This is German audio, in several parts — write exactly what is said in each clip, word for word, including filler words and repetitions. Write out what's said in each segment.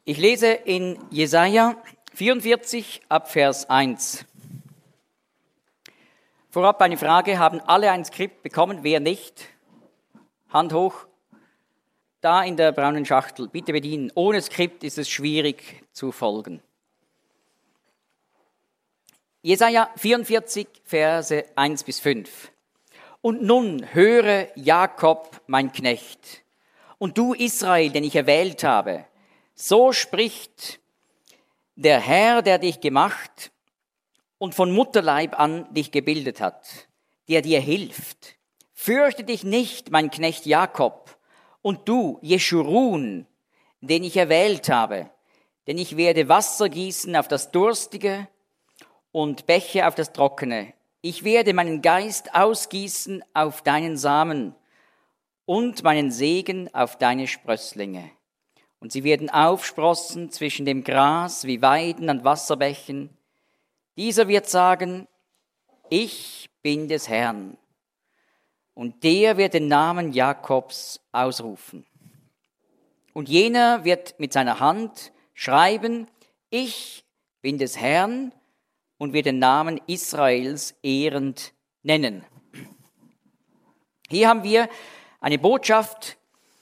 Ich lese in Jesaja vierundvierzig ab Vers eins. Vorab eine Frage, haben alle ein Skript bekommen? Wer nicht? Hand hoch. Da in der braunen Schachtel, bitte bedienen. Ohne Skript ist es schwierig zu folgen. Jesaja vierundvierzig, Verse eins bis fünf. Und nun höre Jakob, mein Knecht, und du Israel, den ich erwählt habe. So spricht der Herr, der dich gemacht und von Mutterleib an dich gebildet hat, der dir hilft. Fürchte dich nicht, mein Knecht Jakob, und du, Jeschurun, den ich erwählt habe, denn ich werde Wasser gießen auf das Durstige und Bäche auf das Trockene. Ich werde meinen Geist ausgießen auf deinen Samen und meinen Segen auf deine Sprösslinge. Und sie werden aufsprossen zwischen dem Gras wie Weiden an Wasserbächen. Dieser wird sagen, ich bin des Herrn. Und der wird den Namen Jakobs ausrufen. Und jener wird mit seiner Hand schreiben, ich bin des Herrn, und wird den Namen Israels ehrend nennen. Hier haben wir eine Botschaft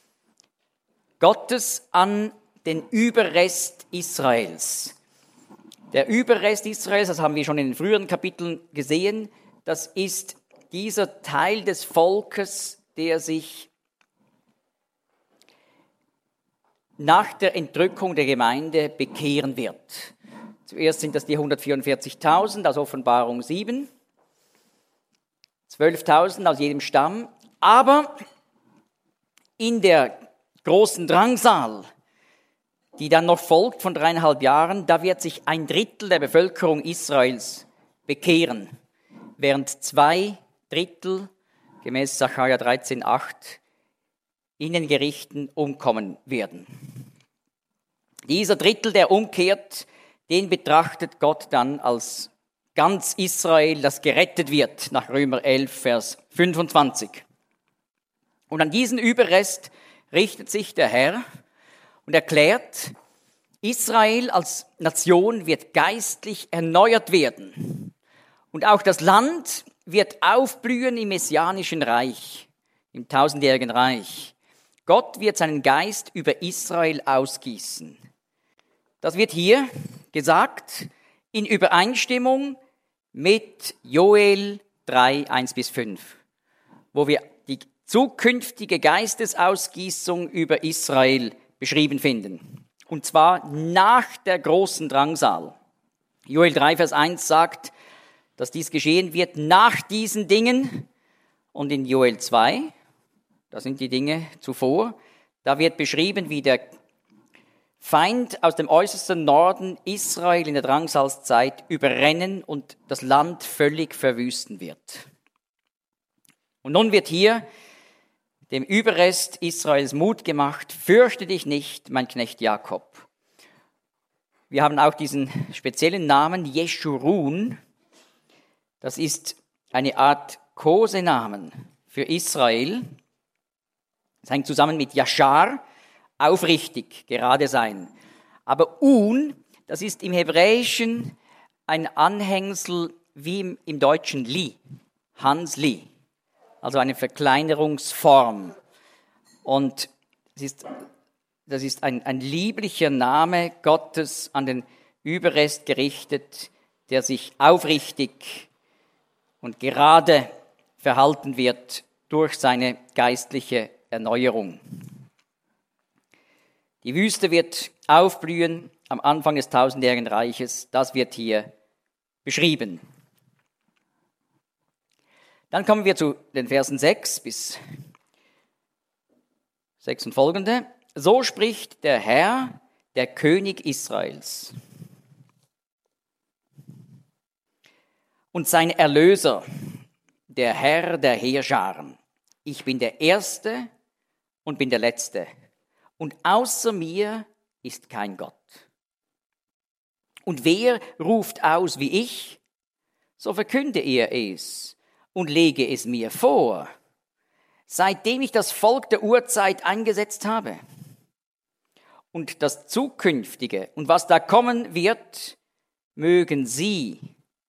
Gottes an den Überrest Israels. Der Überrest Israels, das haben wir schon in den früheren Kapiteln gesehen, das ist dieser Teil des Volkes, der sich nach der Entrückung der Gemeinde bekehren wird. Zuerst sind das die hundertvierundvierzigtausend aus Offenbarung sieben, zwölftausend aus jedem Stamm, aber in der großen Drangsal, die dann noch folgt von dreieinhalb Jahren, da wird sich ein Drittel der Bevölkerung Israels bekehren, während zwei Drittel, gemäß Sacharja dreizehn acht, in den Gerichten umkommen werden. Dieser Drittel, der umkehrt, den betrachtet Gott dann als ganz Israel, das gerettet wird, nach Römer elf, Vers fünfundzwanzig. Und an diesen Überrest richtet sich der Herr und erklärt, Israel als Nation wird geistlich erneuert werden. Und auch das Land wird aufblühen im messianischen Reich, im tausendjährigen Reich. Gott wird seinen Geist über Israel ausgießen. Das wird hier gesagt in Übereinstimmung mit Joel drei, eins bis fünf, wo wir die zukünftige Geistesausgießung über Israel beschrieben finden. Und zwar nach der großen Drangsal. Joel drei, Vers eins sagt, dass dies geschehen wird nach diesen Dingen. Und in Joel zwei, das sind die Dinge zuvor, da wird beschrieben, wie der Feind aus dem äußersten Norden Israel in der Drangsalzzeit überrennen und das Land völlig verwüsten wird. Und nun wird hier dem Überrest Israels Mut gemacht, fürchte dich nicht, mein Knecht Jakob. Wir haben auch diesen speziellen Namen Jeschurun. Das ist eine Art Kosenamen für Israel. Das hängt zusammen mit Yashar, aufrichtig, gerade sein. Aber Un, das ist im Hebräischen ein Anhängsel wie im, im Deutschen Li, Hans Li, also eine Verkleinerungsform. Und es ist, das ist ein, ein lieblicher Name Gottes an den Überrest gerichtet, der sich aufrichtig und gerade verhalten wird durch seine geistliche Erneuerung. Die Wüste wird aufblühen am Anfang des tausendjährigen Reiches. Das wird hier beschrieben. Dann kommen wir zu den Versen sechs bis sechs und folgende. So spricht der Herr, der König Israels und sein Erlöser, der Herr der Heerscharen. Ich bin der Erste und bin der Letzte. Und außer mir ist kein Gott. Und wer ruft aus wie ich, so verkünde er es und lege es mir vor, seitdem ich das Volk der Urzeit eingesetzt habe. und das Zukünftige und was da kommen wird, mögen sie,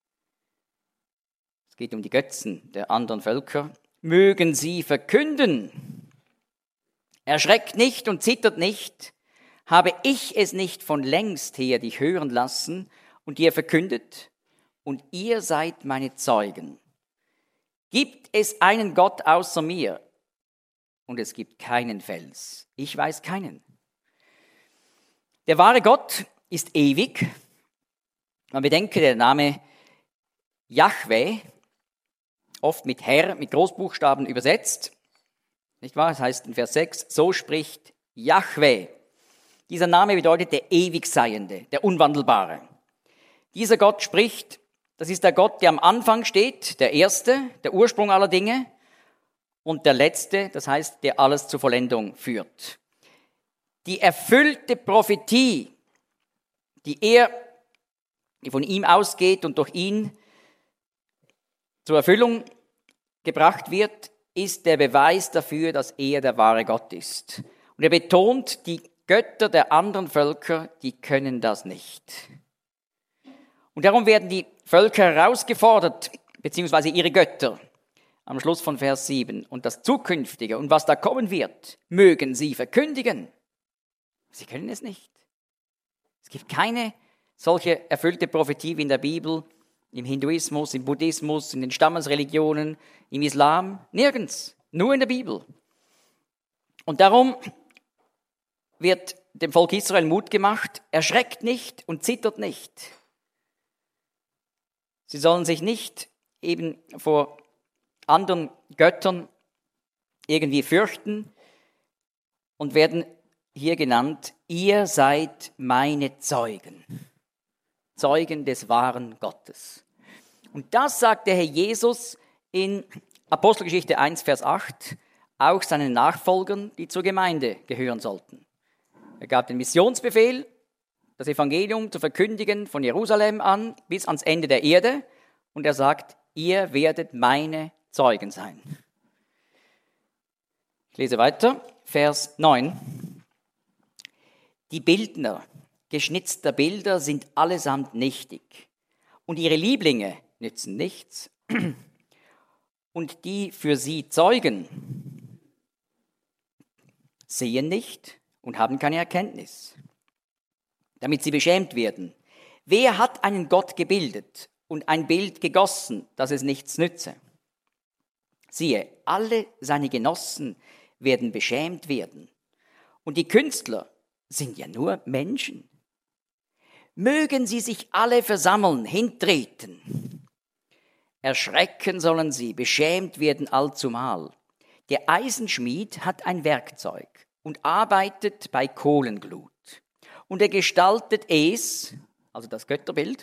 es geht um die Götzen der anderen Völker, mögen sie verkünden. Erschreckt nicht und zittert nicht, habe ich es nicht von längst her dich hören lassen und dir verkündet, und ihr seid meine Zeugen. Gibt es einen Gott außer mir? Und es gibt keinen Fels. Ich weiß keinen. Der wahre Gott ist ewig. Man bedenke, der Name Jahwe, oft mit Herr, mit Großbuchstaben übersetzt. Nicht wahr? Das heißt in Vers sechs, so spricht Jahwe. Dieser Name bedeutet der Ewigseiende, der Unwandelbare. Dieser Gott spricht, das ist der Gott, der am Anfang steht, der Erste, der Ursprung aller Dinge, und der Letzte, das heißt, der alles zur Vollendung führt. Die erfüllte Prophetie, die er, die von ihm ausgeht und durch ihn zur Erfüllung gebracht wird, ist der Beweis dafür, dass er der wahre Gott ist. Und er betont, die Götter der anderen Völker, die können das nicht. Und darum werden die Völker herausgefordert, beziehungsweise ihre Götter, am Schluss von Vers sieben. Und das Zukünftige und was da kommen wird, mögen sie verkündigen. Sie können es nicht. Es gibt keine solche erfüllte Prophetie wie in der Bibel, im Hinduismus, im Buddhismus, in den Stammesreligionen, im Islam, nirgends, nur in der Bibel. Und darum wird dem Volk Israel Mut gemacht, erschreckt nicht und zittert nicht. Sie sollen sich nicht eben vor anderen Göttern irgendwie fürchten und werden hier genannt, ihr seid meine Zeugen. Zeugen des wahren Gottes. Und das sagt der Herr Jesus in Apostelgeschichte eins, Vers acht, auch seinen Nachfolgern, die zur Gemeinde gehören sollten. Er gab den Missionsbefehl, das Evangelium zu verkündigen von Jerusalem an bis ans Ende der Erde. Und er sagt, ihr werdet meine Zeugen sein. Ich lese weiter, Vers neun. Die Bildner geschnitzter Bilder sind allesamt nichtig und ihre Lieblinge nützen nichts. Und die für sie Zeugen sehen nicht und haben keine Erkenntnis, damit sie beschämt werden. Wer hat einen Gott gebildet und ein Bild gegossen, dass es nichts nütze? Siehe, alle seine Genossen werden beschämt werden. Und die Künstler sind ja nur Menschen. Mögen sie sich alle versammeln, hintreten. Erschrecken sollen sie, beschämt werden allzumal. Der Eisenschmied hat ein Werkzeug und arbeitet bei Kohlenglut. Und er gestaltet es, also das Götterbild,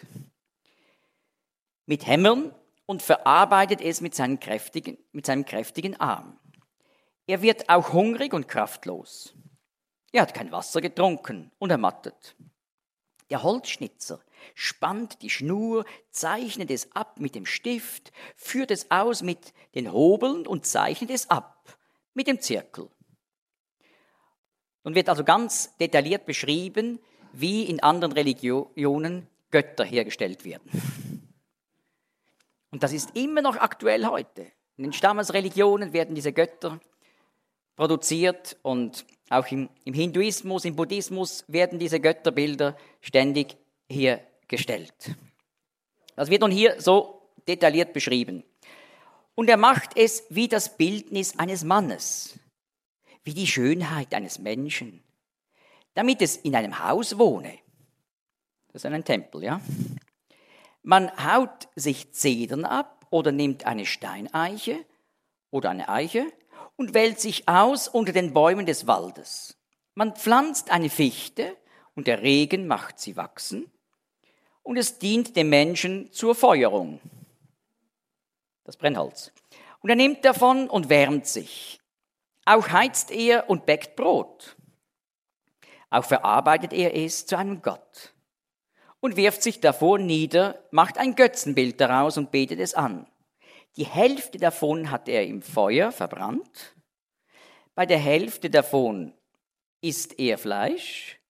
mit Hämmern und verarbeitet es mit seinem kräftigen, mit seinem kräftigen Arm. Er wird auch hungrig und kraftlos. Er hat kein Wasser getrunken und ermattet. Der Holzschnitzer spannt die Schnur, zeichnet es ab mit dem Stift, führt es aus mit den Hobeln und zeichnet es ab mit dem Zirkel. Und wird also ganz detailliert beschrieben, wie in anderen Religionen Götter hergestellt werden. Und das ist immer noch aktuell heute. In den Stammesreligionen werden diese Götter produziert und auch im, im Hinduismus, im Buddhismus werden diese Götterbilder ständig hergestellt. Das wird nun hier so detailliert beschrieben. Und er macht es wie das Bildnis eines Mannes, wie die Schönheit eines Menschen, damit es in einem Haus wohne. Das ist ein Tempel, ja. Man haut sich Zedern ab oder nimmt eine Steineiche oder eine Eiche und wählt sich aus unter den Bäumen des Waldes. Man pflanzt eine Fichte und der Regen macht sie wachsen und es dient dem Menschen zur Feuerung. Das Brennholz. Und er nimmt davon und wärmt sich. Auch heizt er und bäckt Brot. Auch verarbeitet er es zu einem Gott und wirft sich davor nieder, macht ein Götzenbild daraus und betet es an. Die Hälfte davon hat er im Feuer verbrannt. Bei der Hälfte davon isst er Fleisch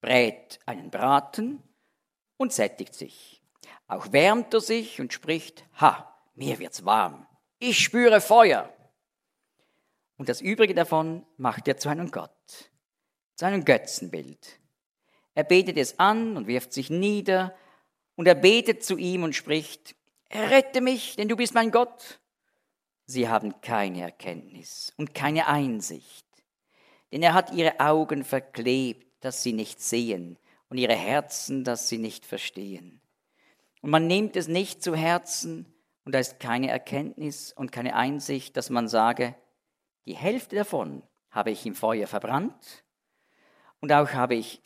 brät einen Braten und sättigt sich. Auch wärmt er sich und spricht, ha, mir wird's warm, ich spüre Feuer. Und das Übrige davon macht er zu einem Gott, zu einem Götzenbild. Er betet es an und wirft sich nieder und er betet zu ihm und spricht, errette mich, denn du bist mein Gott. Sie haben keine Erkenntnis und keine Einsicht, denn er hat ihre Augen verklebt, dass sie nicht sehen und ihre Herzen, dass sie nicht verstehen. Und man nimmt es nicht zu Herzen und da ist keine Erkenntnis und keine Einsicht, dass man sage, die Hälfte davon habe ich im Feuer verbrannt und auch habe ich,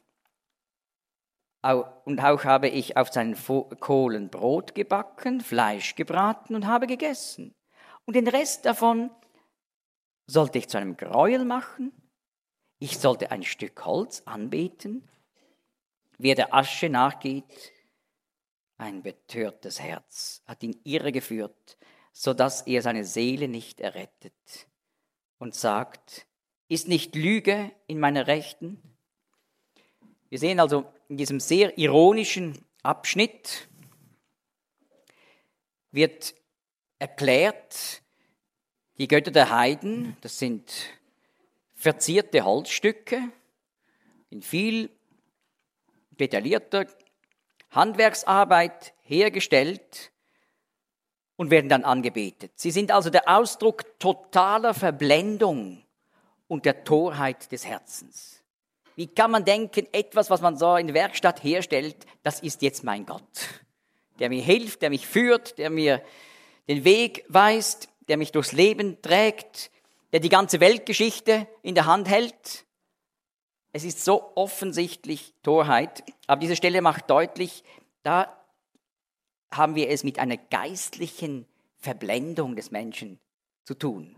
und auch habe ich auf seinen Kohlen Brot gebacken, Fleisch gebraten und habe gegessen. Und den Rest davon sollte ich zu einem Gräuel machen. Ich sollte ein Stück Holz anbeten. Wer der Asche nachgeht, ein betörtes Herz hat ihn irregeführt, sodass er seine Seele nicht errettet. Und sagt, ist nicht Lüge in meiner Rechten? Wir sehen also in diesem sehr ironischen Abschnitt wird erklärt, die Götter der Heiden, das sind verzierte Holzstücke in viel detaillierter Handwerksarbeit hergestellt und werden dann angebetet. Sie sind also der Ausdruck totaler Verblendung und der Torheit des Herzens. Wie kann man denken, etwas, was man so in der Werkstatt herstellt, das ist jetzt mein Gott, der mir hilft, der mich führt, der mir den Weg weist, der mich durchs Leben trägt, der die ganze Weltgeschichte in der Hand hält. Es ist so offensichtlich Torheit, aber diese Stelle macht deutlich, da haben wir es mit einer geistlichen Verblendung des Menschen zu tun.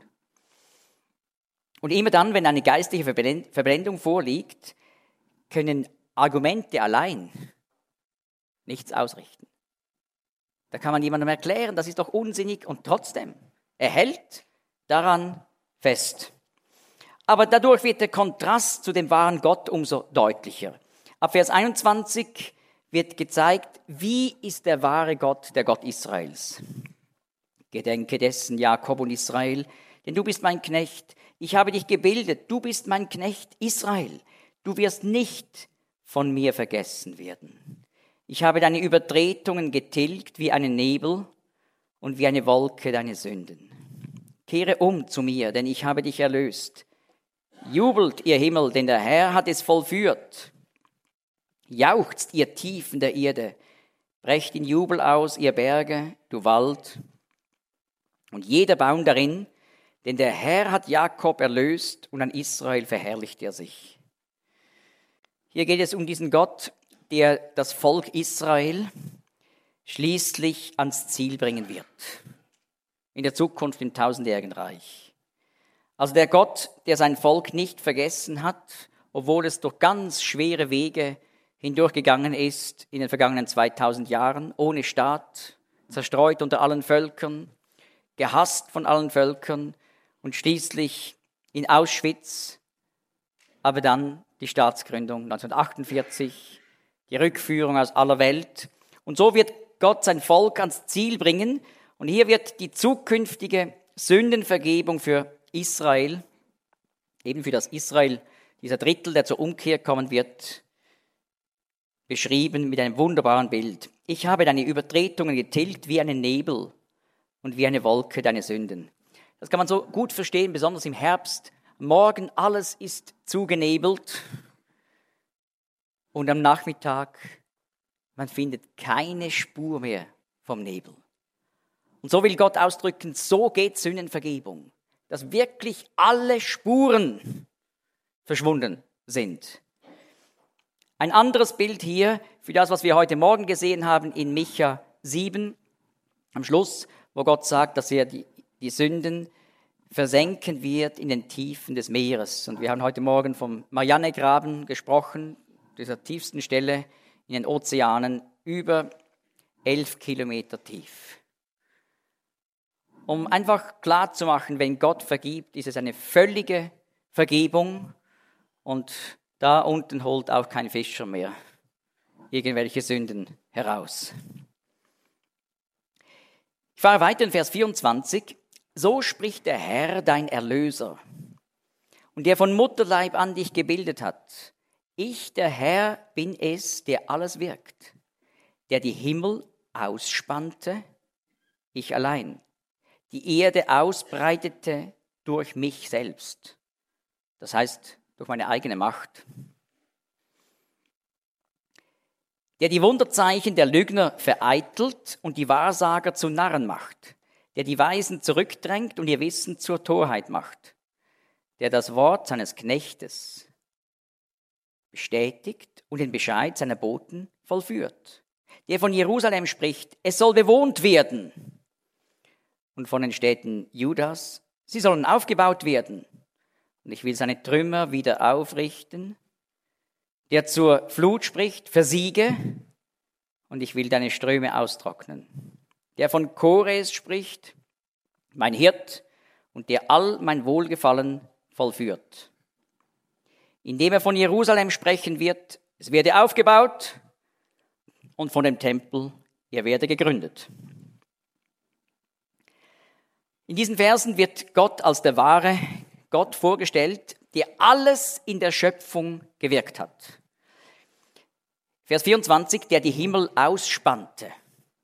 Und immer dann, wenn eine geistliche Verblendung vorliegt, können Argumente allein nichts ausrichten. Da kann man jemandem erklären, das ist doch unsinnig und trotzdem, er hält daran fest. Aber dadurch wird der Kontrast zu dem wahren Gott umso deutlicher. Ab Vers einundzwanzig wird gezeigt, wie ist der wahre Gott, der Gott Israels. Gedenke dessen, Jakob und Israel, denn du bist mein Knecht. Ich habe dich gebildet, du bist mein Knecht Israel. Du wirst nicht von mir vergessen werden. Ich habe deine Übertretungen getilgt wie einen Nebel und wie eine Wolke deine Sünden. Kehre um zu mir, denn ich habe dich erlöst. Jubelt, ihr Himmel, denn der Herr hat es vollführt. Jauchzt, ihr Tiefen der Erde. Brecht in Jubel aus, ihr Berge, du Wald und jeder Baum darin, denn der Herr hat Jakob erlöst und an Israel verherrlicht er sich. Hier geht es um diesen Gott, der das Volk Israel schließlich ans Ziel bringen wird. In der Zukunft im tausendjährigen Reich. Also der Gott, der sein Volk nicht vergessen hat, obwohl es durch ganz schwere Wege hindurchgegangen ist in den vergangenen zweitausend Jahren, ohne Staat, zerstreut unter allen Völkern, gehasst von allen Völkern und schließlich in Auschwitz, aber dann die Staatsgründung neunzehnhundertachtundvierzig, die Rückführung aus aller Welt. Und so wird Gott sein Volk ans Ziel bringen. Und hier wird die zukünftige Sündenvergebung für Israel, eben für das Israel, dieser Drittel, der zur Umkehr kommen wird, beschrieben mit einem wunderbaren Bild. Ich habe deine Übertretungen getilgt wie einen Nebel und wie eine Wolke deine Sünden. Das kann man so gut verstehen, besonders im Herbst. Morgen alles ist zugenebelt und am Nachmittag, man findet keine Spur mehr vom Nebel. Und so will Gott ausdrücken, so geht Sündenvergebung, dass wirklich alle Spuren verschwunden sind. Ein anderes Bild hier für das, was wir heute Morgen gesehen haben in Micha sieben, am Schluss, wo Gott sagt, dass er die, die Sünden versenken wird in den Tiefen des Meeres. Und wir haben heute Morgen vom Mariannegraben gesprochen, dieser tiefsten Stelle in den Ozeanen, über elf Kilometer tief. Um einfach klarzumachen, wenn Gott vergibt, ist es eine völlige Vergebung und Da unten holt auch kein Fischer mehr irgendwelche Sünden heraus. Ich fahre weiter in Vers vierundzwanzig. So spricht der Herr, dein Erlöser, und der von Mutterleib an dich gebildet hat. Ich, der Herr, bin es, der alles wirkt, der die Himmel ausspannte, ich allein, die Erde ausbreitete durch mich selbst. Das heißt, durch meine eigene Macht. Der die Wunderzeichen der Lügner vereitelt und die Wahrsager zu Narren macht, der die Weisen zurückdrängt und ihr Wissen zur Torheit macht, der das Wort seines Knechtes bestätigt und den Bescheid seiner Boten vollführt, der von Jerusalem spricht, es soll bewohnt werden, und von den Städten Judas, sie sollen aufgebaut werden, und ich will seine Trümmer wieder aufrichten, der zur Flut spricht, versiege, und ich will deine Ströme austrocknen. Der von Kores spricht, mein Hirt, und der all mein Wohlgefallen vollführt. Indem er von Jerusalem sprechen wird, es werde aufgebaut, und von dem Tempel, er werde gegründet. In diesen Versen wird Gott als der wahre Gott vorgestellt, der alles in der Schöpfung gewirkt hat. Vers vierundzwanzig, der die Himmel ausspannte.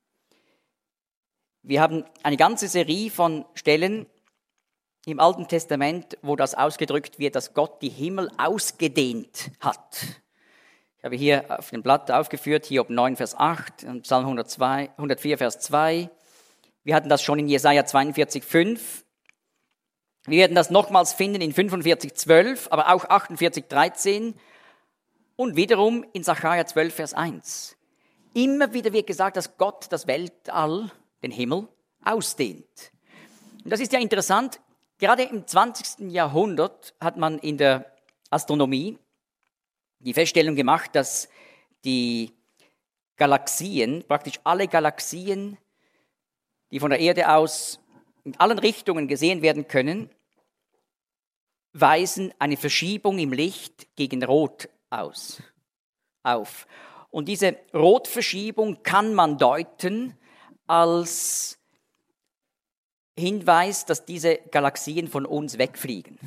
Wir haben eine ganze Serie von Stellen im Alten Testament, wo das ausgedrückt wird, dass Gott die Himmel ausgedehnt hat. Ich habe hier auf dem Blatt aufgeführt, Hiob neun, Vers acht, Psalm hundertzwei, hundertvier, Vers zwei. Wir hatten das schon in Jesaja zweiundvierzig, fünf. Wir werden das nochmals finden in fünfundvierzig, zwölf, aber auch achtundvierzig, dreizehn und wiederum in Sacharja zwölf, Vers eins. Immer wieder wird gesagt, dass Gott das Weltall, den Himmel, ausdehnt. Und das ist ja interessant. Gerade im zwanzigsten Jahrhundert hat man in der Astronomie die Feststellung gemacht, dass die Galaxien, praktisch alle Galaxien, die von der Erde aus in allen Richtungen gesehen werden können, weisen eine Verschiebung im Licht gegen Rot aus, auf. Und diese Rotverschiebung kann man deuten als Hinweis, dass diese Galaxien von uns wegfliegen.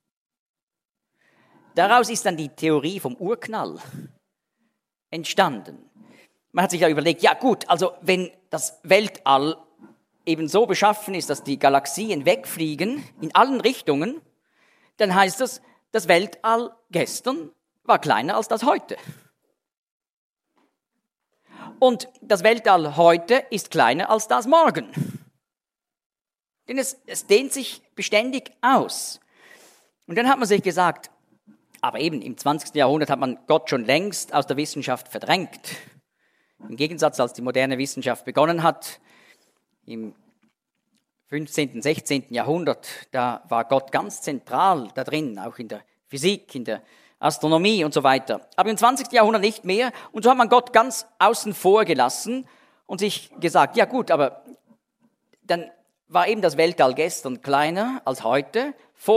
Daraus ist dann die Theorie vom Urknall entstanden. Man hat sich ja überlegt, ja gut, also wenn das Weltall eben so beschaffen ist, dass die Galaxien wegfliegen in allen Richtungen, dann heißt das, das Weltall gestern war kleiner als das heute. Und das Weltall heute ist kleiner als das morgen. Denn es, es dehnt sich beständig aus. Und dann hat man sich gesagt, aber eben im zwanzigsten Jahrhundert hat man Gott schon längst aus der Wissenschaft verdrängt. Im Gegensatz, als die moderne Wissenschaft begonnen hat, im fünfzehnten, sechzehnten Jahrhundert, da war Gott ganz zentral da drin, auch in der Physik, in der Astronomie und so weiter. Aber im zwanzigsten Jahrhundert nicht mehr. Und so hat man Gott ganz außen vor gelassen und sich gesagt, ja gut, aber dann war eben das Weltall gestern kleiner als heute,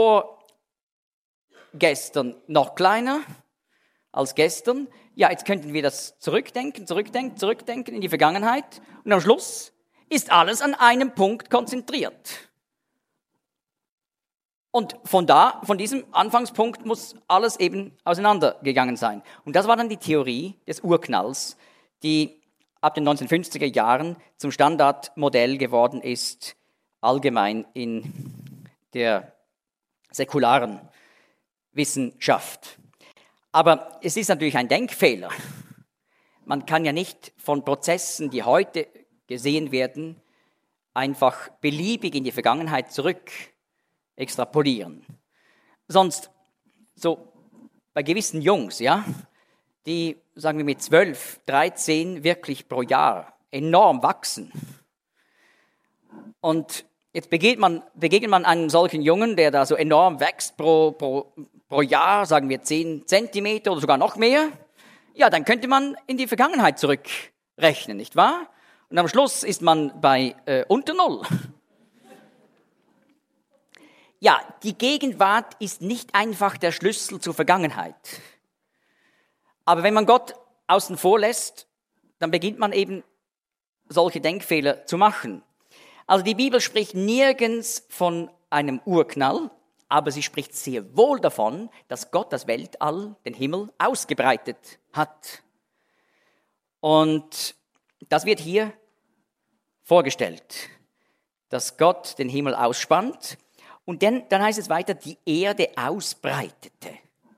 vorgestern noch kleiner als gestern. Ja, jetzt könnten wir das zurückdenken, zurückdenken, zurückdenken in die Vergangenheit. Und am Schluss ist alles an einem Punkt konzentriert. Und von da, von diesem Anfangspunkt muss alles eben auseinandergegangen sein. Und das war dann die Theorie des Urknalls, die ab den neunzehnhundertfünfziger Jahren zum Standardmodell geworden ist, allgemein in der säkularen Wissenschaft. Aber es ist natürlich ein Denkfehler. Man kann ja nicht von Prozessen, die heute gesehen werden, einfach beliebig in die Vergangenheit zurück extrapolieren. Sonst, so bei gewissen Jungs, ja, die, sagen wir mit zwölf, dreizehn wirklich pro Jahr enorm wachsen. Und jetzt begegnet man, begegnet man einem solchen Jungen, der da so enorm wächst pro, pro, pro Jahr, sagen wir zehn Zentimeter oder sogar noch mehr. Ja, dann könnte man in die Vergangenheit zurückrechnen, nicht wahr? Und am Schluss ist man bei äh, unter Null. Ja, die Gegenwart ist nicht einfach der Schlüssel zur Vergangenheit. Aber wenn man Gott außen vor lässt, dann beginnt man eben solche Denkfehler zu machen. Also die Bibel spricht nirgends von einem Urknall, aber sie spricht sehr wohl davon, dass Gott das Weltall, den Himmel, ausgebreitet hat. Und das wird hier vorgestellt, dass Gott den Himmel ausspannt und dann, dann heißt es weiter, die Erde ausbreitete.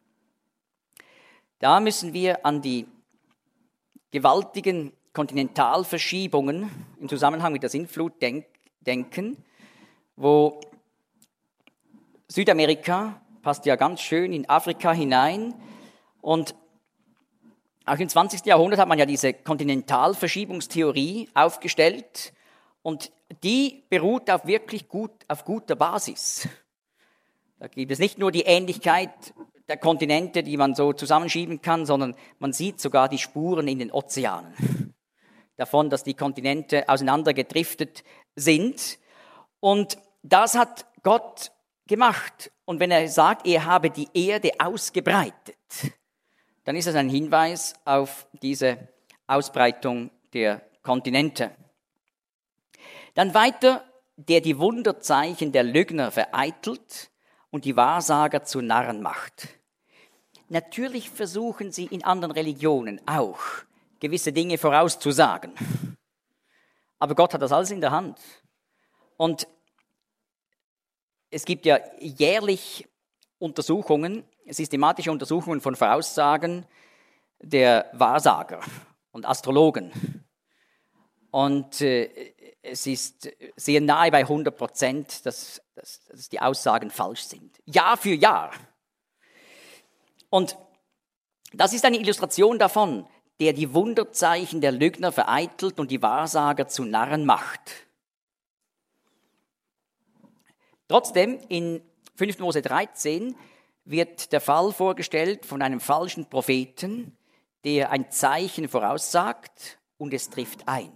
Da müssen wir an die gewaltigen Kontinentalverschiebungen im Zusammenhang mit der Sintflut denk, denken, wo Südamerika passt ja ganz schön in Afrika hinein und auch im zwanzigsten Jahrhundert hat man ja diese Kontinentalverschiebungstheorie aufgestellt und die beruht auf wirklich gut, auf guter Basis. Da gibt es nicht nur die Ähnlichkeit der Kontinente, die man so zusammenschieben kann, sondern man sieht sogar die Spuren in den Ozeanen davon, dass die Kontinente auseinandergedriftet sind. Und das hat Gott gemacht. Und wenn er sagt, er habe die Erde ausgebreitet, dann ist das ein Hinweis auf diese Ausbreitung der Kontinente. Dann weiter, der die Wunderzeichen der Lügner vereitelt und die Wahrsager zu Narren macht. Natürlich versuchen sie in anderen Religionen auch, gewisse Dinge vorauszusagen. Aber Gott hat das alles in der Hand. Und es gibt ja jährlich Untersuchungen, systematische Untersuchungen von Voraussagen der Wahrsager und Astrologen. Und äh, es ist sehr nahe bei hundert Prozent, dass, dass, dass die Aussagen falsch sind. Jahr für Jahr. Und das ist eine Illustration davon, der die Wunderzeichen der Lügner vereitelt und die Wahrsager zu Narren macht. Trotzdem, in fünften Mose dreizehn wird der Fall vorgestellt von einem falschen Propheten, der ein Zeichen voraussagt und es trifft ein.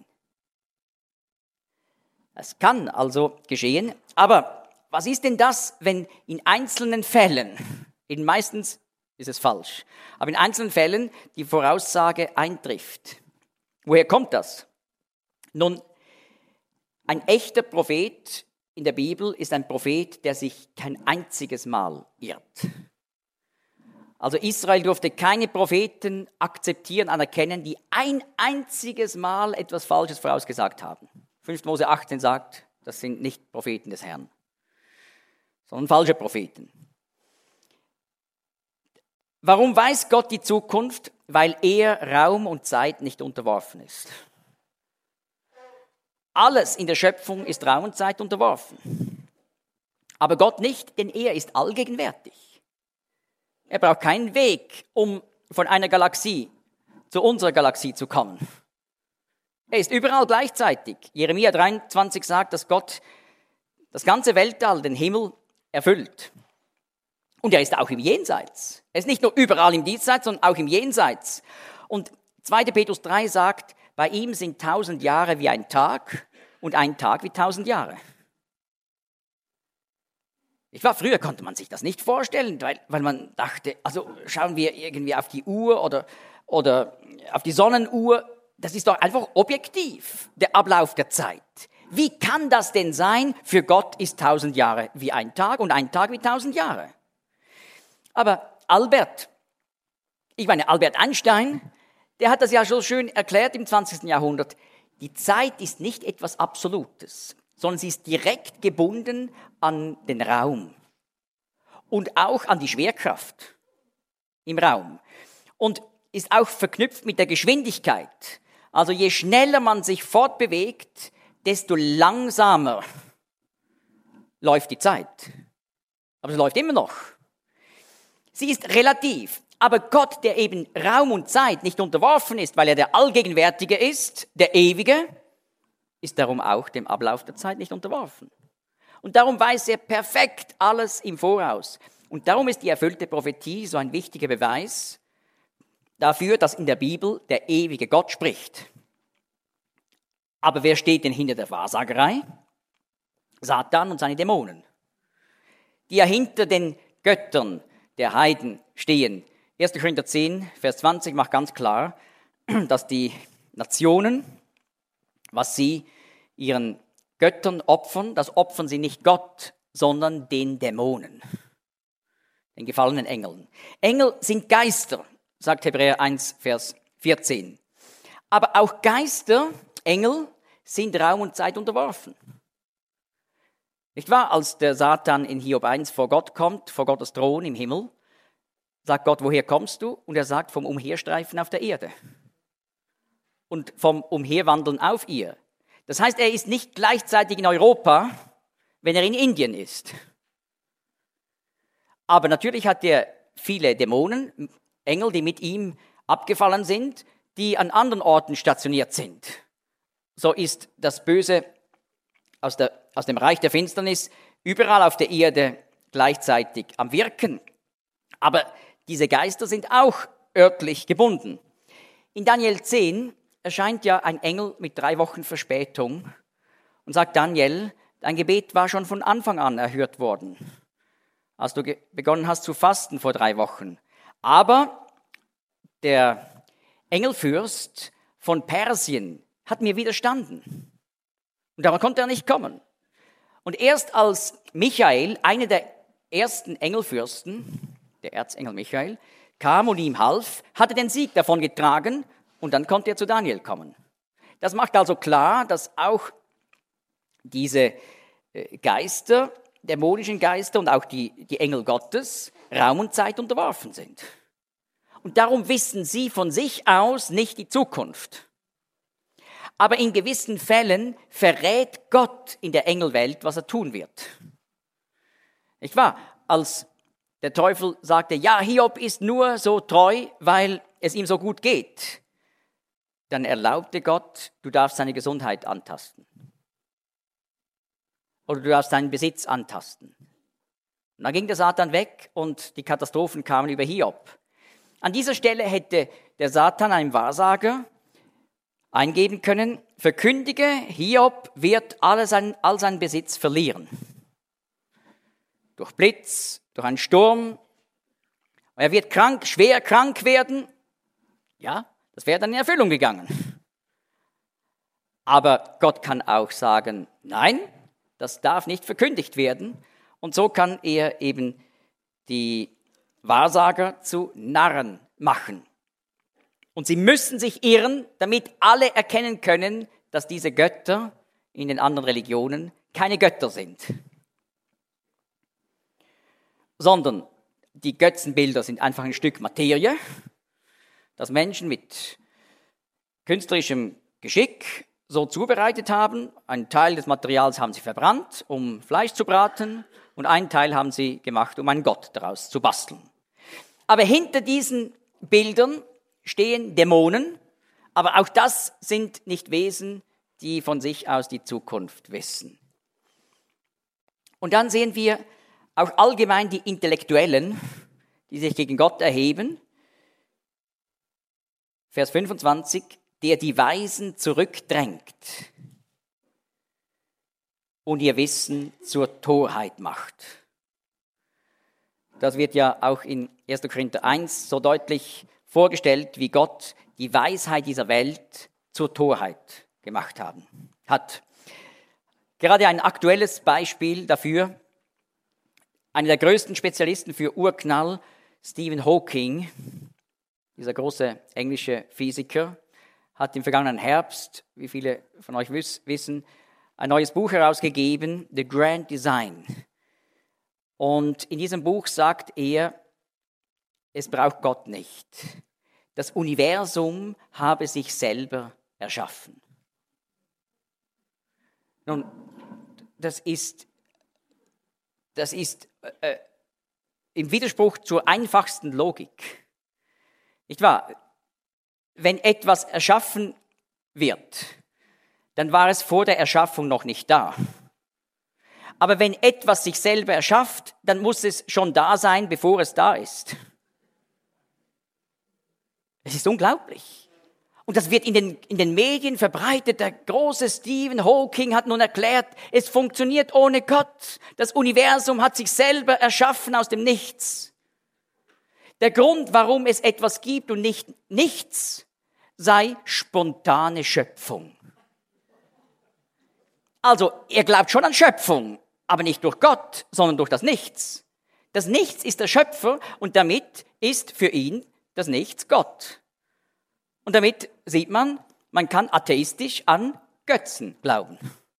Es kann also geschehen, aber was ist denn das, wenn in einzelnen Fällen, in meistens ist es falsch, aber in einzelnen Fällen die Voraussage eintrifft? Woher kommt das? Nun, ein echter Prophet in der Bibel ist ein Prophet, der sich kein einziges Mal irrt. Also Israel durfte keine Propheten akzeptieren, anerkennen, die ein einziges Mal etwas Falsches vorausgesagt haben. fünften Mose achtzehn sagt, das sind nicht Propheten des Herrn, sondern falsche Propheten. Warum weiß Gott die Zukunft? Weil er Raum und Zeit nicht unterworfen ist. Alles in der Schöpfung ist Raum und Zeit unterworfen. Aber Gott nicht, denn er ist allgegenwärtig. Er braucht keinen Weg, um von einer Galaxie zu unserer Galaxie zu kommen. Er ist überall gleichzeitig. Jeremia dreiundzwanzig sagt, dass Gott das ganze Weltall, den Himmel, erfüllt. Und er ist auch im Jenseits. Er ist nicht nur überall im Diesseits, sondern auch im Jenseits. Und zweiter Petrus drei sagt, bei ihm sind tausend Jahre wie ein Tag und ein Tag wie tausend Jahre. Ich war, früher konnte man sich das nicht vorstellen, weil, weil man dachte, also schauen wir irgendwie auf die Uhr oder, oder auf die Sonnenuhr, das ist doch einfach objektiv, der Ablauf der Zeit. Wie kann das denn sein? Für Gott ist tausend Jahre wie ein Tag und ein Tag wie tausend Jahre. Aber Albert, ich meine Albert Einstein, der hat das ja so schön erklärt im zwanzigsten Jahrhundert. Die Zeit ist nicht etwas Absolutes, sondern sie ist direkt gebunden an den Raum und auch an die Schwerkraft im Raum und ist auch verknüpft mit der Geschwindigkeit. Also je schneller man sich fortbewegt, desto langsamer läuft die Zeit. Aber sie läuft immer noch. Sie ist relativ. Aber Gott, der eben Raum und Zeit nicht unterworfen ist, weil er der Allgegenwärtige ist, der Ewige, ist darum auch dem Ablauf der Zeit nicht unterworfen. Und darum weiß er perfekt alles im Voraus. Und darum ist die erfüllte Prophetie so ein wichtiger Beweis dafür, dass in der Bibel der ewige Gott spricht. Aber wer steht denn hinter der Wahrsagerei? Satan und seine Dämonen, die ja hinter den Göttern der Heiden stehen, erster Korinther zehn, Vers zwanzig macht ganz klar, dass die Nationen, was sie ihren Göttern opfern, das opfern sie nicht Gott, sondern den Dämonen, den gefallenen Engeln. Engel sind Geister, sagt Hebräer eins, Vers vierzehn. Aber auch Geister, Engel, sind Raum und Zeit unterworfen. Nicht wahr? Als der Satan in Hiob eins vor Gott kommt, vor Gottes Thron im Himmel, sagt Gott, woher kommst du? Und er sagt, vom Umherstreifen auf der Erde. Und vom Umherwandeln auf ihr. Das heißt, er ist nicht gleichzeitig in Europa, wenn er in Indien ist. Aber natürlich hat er viele Dämonen, Engel, die mit ihm abgefallen sind, die an anderen Orten stationiert sind. So ist das Böse aus, der, aus dem Reich der Finsternis überall auf der Erde gleichzeitig am Wirken. Aber diese Geister sind auch örtlich gebunden. In Daniel zehn erscheint ja ein Engel mit drei Wochen Verspätung und sagt, Daniel, dein Gebet war schon von Anfang an erhört worden, als du ge- begonnen hast zu fasten vor drei Wochen. Aber der Engelfürst von Persien hat mir widerstanden. Und darum konnte er nicht kommen. Und erst als Michael, einer der ersten Engelfürsten, der Erzengel Michael, kam und ihm half, hat er den Sieg davon getragen und dann konnte er zu Daniel kommen. Das macht also klar, dass auch diese Geister, dämonischen Geister und auch die, die Engel Gottes Raum und Zeit unterworfen sind. Und darum wissen sie von sich aus nicht die Zukunft. Aber in gewissen Fällen verrät Gott in der Engelwelt, was er tun wird. Nicht wahr? Als der Teufel sagte, ja, Hiob ist nur so treu, weil es ihm so gut geht, dann erlaubte Gott, du darfst seine Gesundheit antasten. Oder du darfst seinen Besitz antasten. Und dann ging der Satan weg und die Katastrophen kamen über Hiob. An dieser Stelle hätte der Satan einem Wahrsager eingeben können, verkündige, Hiob wird all seinen, all seinen Besitz verlieren. Durch Blitz, durch einen Sturm. Er wird krank, schwer krank werden. Ja, das wäre dann in Erfüllung gegangen. Aber Gott kann auch sagen, nein, das darf nicht verkündigt werden. Und so kann er eben die Wahrsager zu Narren machen. Und sie müssen sich irren, damit alle erkennen können, dass diese Götter in den anderen Religionen keine Götter sind. Sondern die Götzenbilder sind einfach ein Stück Materie, das Menschen mit künstlerischem Geschick so zubereitet haben. Einen Teil des Materials haben sie verbrannt, um Fleisch zu braten, und einen Teil haben sie gemacht, um einen Gott daraus zu basteln. Aber hinter diesen Bildern stehen Dämonen, aber auch das sind nicht Wesen, die von sich aus die Zukunft wissen. Und dann sehen wir auch allgemein die Intellektuellen, die sich gegen Gott erheben. Vers fünfundzwanzig, der die Weisen zurückdrängt und ihr Wissen zur Torheit macht. Das wird ja auch in erster Korinther eins so deutlich vorgestellt, wie Gott die Weisheit dieser Welt zur Torheit gemacht haben, hat. Gerade ein aktuelles Beispiel dafür, einer der größten Spezialisten für Urknall, Stephen Hawking, dieser große englische Physiker, hat im vergangenen Herbst, wie viele von euch wissen, ein neues Buch herausgegeben, The Grand Design. Und in diesem Buch sagt er, es braucht Gott nicht. Das Universum habe sich selber erschaffen. Nun, das ist, das ist äh, im Widerspruch zur einfachsten Logik. Nicht wahr? Wenn etwas erschaffen wird, dann war es vor der Erschaffung noch nicht da. Aber wenn etwas sich selber erschafft, dann muss es schon da sein, bevor es da ist. Es ist unglaublich. Und das wird in den, in den Medien verbreitet. Der große Stephen Hawking hat nun erklärt, es funktioniert ohne Gott. Das Universum hat sich selber erschaffen aus dem Nichts. Der Grund, warum es etwas gibt und nicht nichts, sei spontane Schöpfung. Also, er glaubt schon an Schöpfung, aber nicht durch Gott, sondern durch das Nichts. Das Nichts ist der Schöpfer und damit ist für ihn das Nichts Gott. Und damit sieht man, man kann atheistisch an Götzen glauben.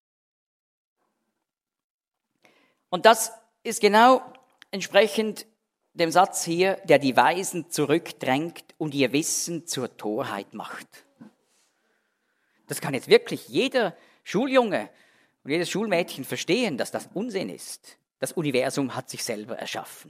Und das ist genau entsprechend dem Satz hier, der die Weisen zurückdrängt und ihr Wissen zur Torheit macht. Das kann jetzt wirklich jeder Schuljunge und jedes Schulmädchen verstehen, dass das Unsinn ist. Das Universum hat sich selber erschaffen.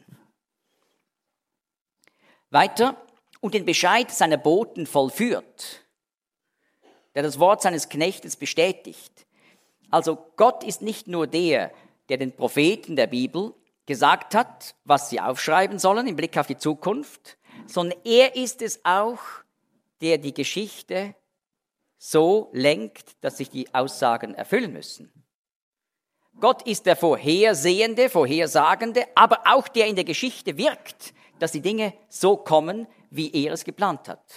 Weiter, und den Bescheid seiner Boten vollführt, der das Wort seines Knechtes bestätigt. Also Gott ist nicht nur der, der den Propheten der Bibel gesagt hat, was sie aufschreiben sollen im Blick auf die Zukunft, sondern er ist es auch, der die Geschichte so lenkt, dass sich die Aussagen erfüllen müssen. Gott ist der Vorhersehende, Vorhersagende, aber auch der in der Geschichte wirkt, dass die Dinge so kommen, wie er es geplant hat.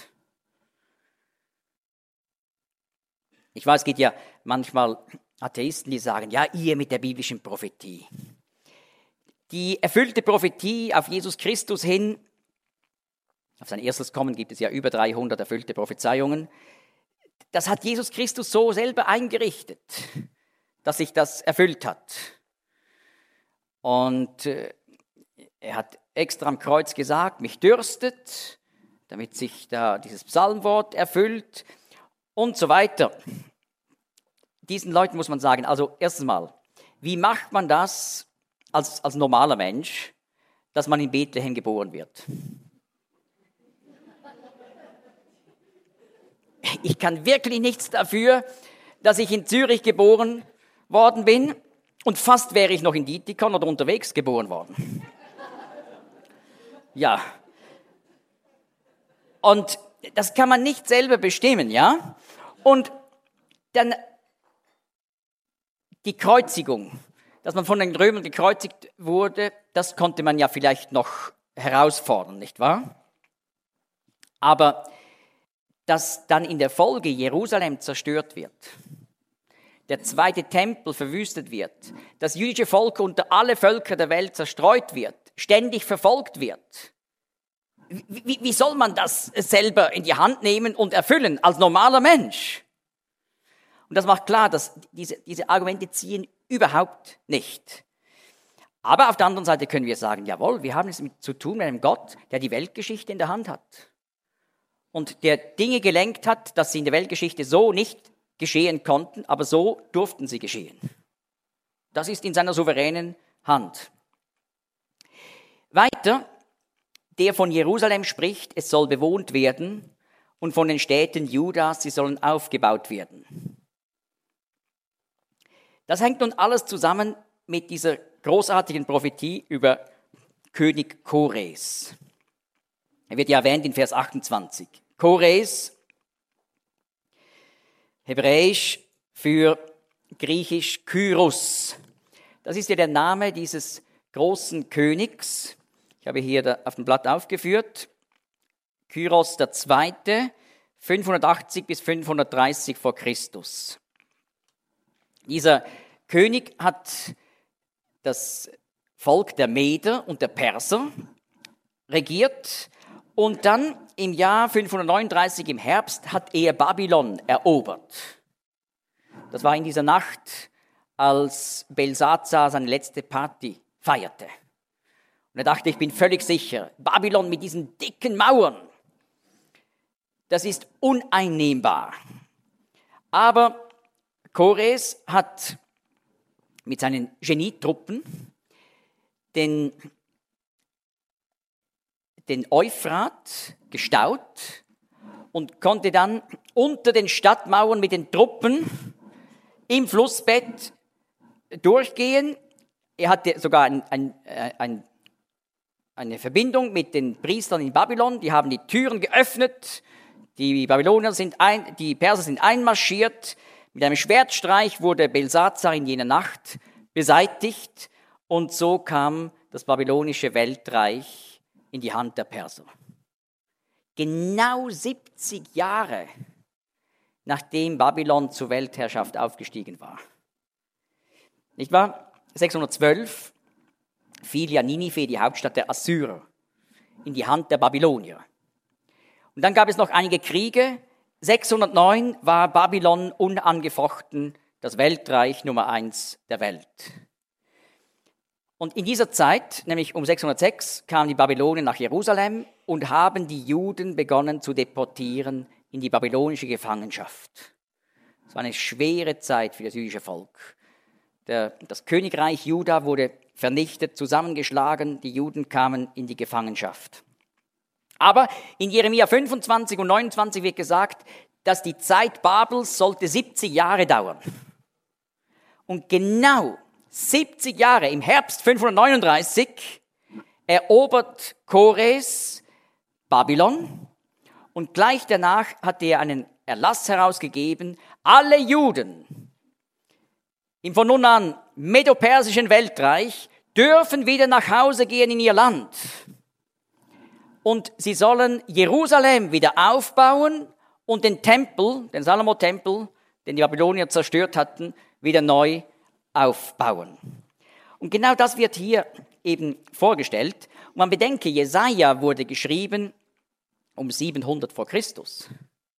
Ich weiß, es gibt ja manchmal Atheisten, die sagen, ja, ihr mit der biblischen Prophetie. Die erfüllte Prophetie auf Jesus Christus hin, auf sein erstes Kommen gibt es ja über dreihundert erfüllte Prophezeiungen, das hat Jesus Christus so selber eingerichtet, dass sich das erfüllt hat. Und äh, er hat extra am Kreuz gesagt, mich dürstet, damit sich da dieses Psalmwort erfüllt und so weiter. Diesen Leuten muss man sagen, also erstens mal, wie macht man das als, als normaler Mensch, dass man in Bethlehem geboren wird? Ich kann wirklich nichts dafür, dass ich in Zürich geboren worden bin und fast wäre ich noch in Dietikon oder unterwegs geboren worden. Ja. Und das kann man nicht selber bestimmen, ja? Und dann die Kreuzigung, dass man von den Römern gekreuzigt wurde, das konnte man ja vielleicht noch herausfordern, nicht wahr? Aber dass dann in der Folge Jerusalem zerstört wird, der zweite Tempel verwüstet wird, das jüdische Volk unter alle Völker der Welt zerstreut wird, ständig verfolgt wird. Wie, wie soll man das selber in die Hand nehmen und erfüllen als normaler Mensch? Und das macht klar, dass diese, diese Argumente ziehen überhaupt nicht. Aber auf der anderen Seite können wir sagen, jawohl, wir haben es mit zu tun mit einem Gott, der die Weltgeschichte in der Hand hat. Und der Dinge gelenkt hat, dass sie in der Weltgeschichte so nicht geschehen konnten, aber so durften sie geschehen. Das ist in seiner souveränen Hand. Weiter, der von Jerusalem spricht, es soll bewohnt werden, und von den Städten Judas, sie sollen aufgebaut werden. Das hängt nun alles zusammen mit dieser großartigen Prophetie über König Kores. Er wird ja erwähnt in Vers achtundzwanzig. Kores, hebräisch für griechisch Kyros. Das ist ja der Name dieses großen Königs. Ich habe hier da auf dem Blatt aufgeführt. Kyros der Zweite, fünfhundertachtzig bis fünfhundertdreißig vor Christus. Dieser König hat das Volk der Meder und der Perser regiert und dann im Jahr fünfhundertneununddreißig im Herbst hat er Babylon erobert. Das war in dieser Nacht, als Belsazar seine letzte Party feierte. Und er dachte, ich bin völlig sicher, Babylon mit diesen dicken Mauern, das ist uneinnehmbar. Aber Kores hat mit seinen Genietruppen den, den Euphrat gestaut und konnte dann unter den Stadtmauern mit den Truppen im Flussbett durchgehen. Er hatte sogar ein, ein, ein, eine Verbindung mit den Priestern in Babylon. Die haben die Türen geöffnet. Die Babylonier sind ein, die Perser sind einmarschiert. Mit einem Schwertstreich wurde Belsazar in jener Nacht beseitigt und so kam das babylonische Weltreich in die Hand der Perser. Genau siebzig Jahre, nachdem Babylon zur Weltherrschaft aufgestiegen war. Nicht wahr? sechshundertzwölf fiel ja Ninive, die Hauptstadt der Assyrer, in die Hand der Babylonier. Und dann gab es noch einige Kriege. sechshundertneun war Babylon unangefochten das Weltreich Nummer eins der Welt. Und in dieser Zeit, nämlich um sechshundertsechs, kamen die Babylonier nach Jerusalem und haben die Juden begonnen zu deportieren in die babylonische Gefangenschaft. Es war eine schwere Zeit für das jüdische Volk. Der, das Königreich Juda wurde vernichtet, zusammengeschlagen, die Juden kamen in die Gefangenschaft. Aber in Jeremia fünfundzwanzig und neunundzwanzig wird gesagt, dass die Zeit Babels sollte siebzig Jahre dauern. Und genau siebzig Jahre, im Herbst fünfhundertneununddreißig, erobert Kores Babylon und gleich danach hat er einen Erlass herausgegeben, alle Juden im von nun an medopersischen Weltreich dürfen wieder nach Hause gehen in ihr Land. Und sie sollen Jerusalem wieder aufbauen und den Tempel, den Salomo-Tempel, den die Babylonier zerstört hatten, wieder neu aufbauen. Und genau das wird hier eben vorgestellt. Und man bedenke, Jesaja wurde geschrieben um siebenhundert vor Christus.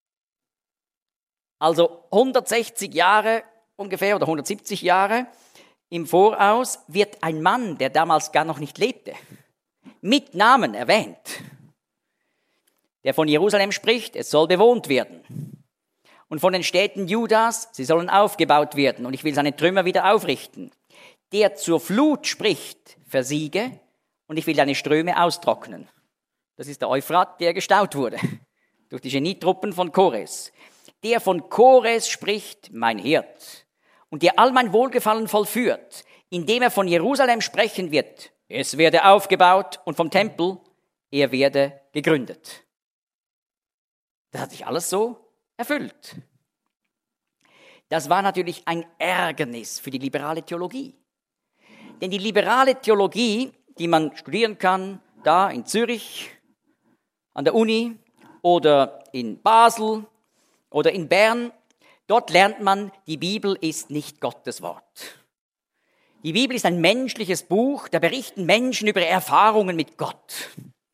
Also hundertsechzig Jahre ungefähr oder hundertsiebzig Jahre im Voraus wird ein Mann, der damals gar noch nicht lebte, mit Namen erwähnt, der von Jerusalem spricht, es soll bewohnt werden. Und von den Städten Judas, sie sollen aufgebaut werden und ich will seine Trümmer wieder aufrichten. Der zur Flut spricht, versiege und ich will deine Ströme austrocknen. Das ist der Euphrat, der gestaut wurde durch die Genietruppen von Kores. Der von Kores spricht, mein Hirt, und der all mein Wohlgefallen vollführt, indem er von Jerusalem sprechen wird, es werde aufgebaut und vom Tempel, er werde gegründet. Das hat sich alles so erfüllt. Das war natürlich ein Ärgernis für die liberale Theologie. Denn die liberale Theologie, die man studieren kann, da in Zürich, an der Uni oder in Basel oder in Bern, dort lernt man, die Bibel ist nicht Gottes Wort. Die Bibel ist ein menschliches Buch, da berichten Menschen über Erfahrungen mit Gott.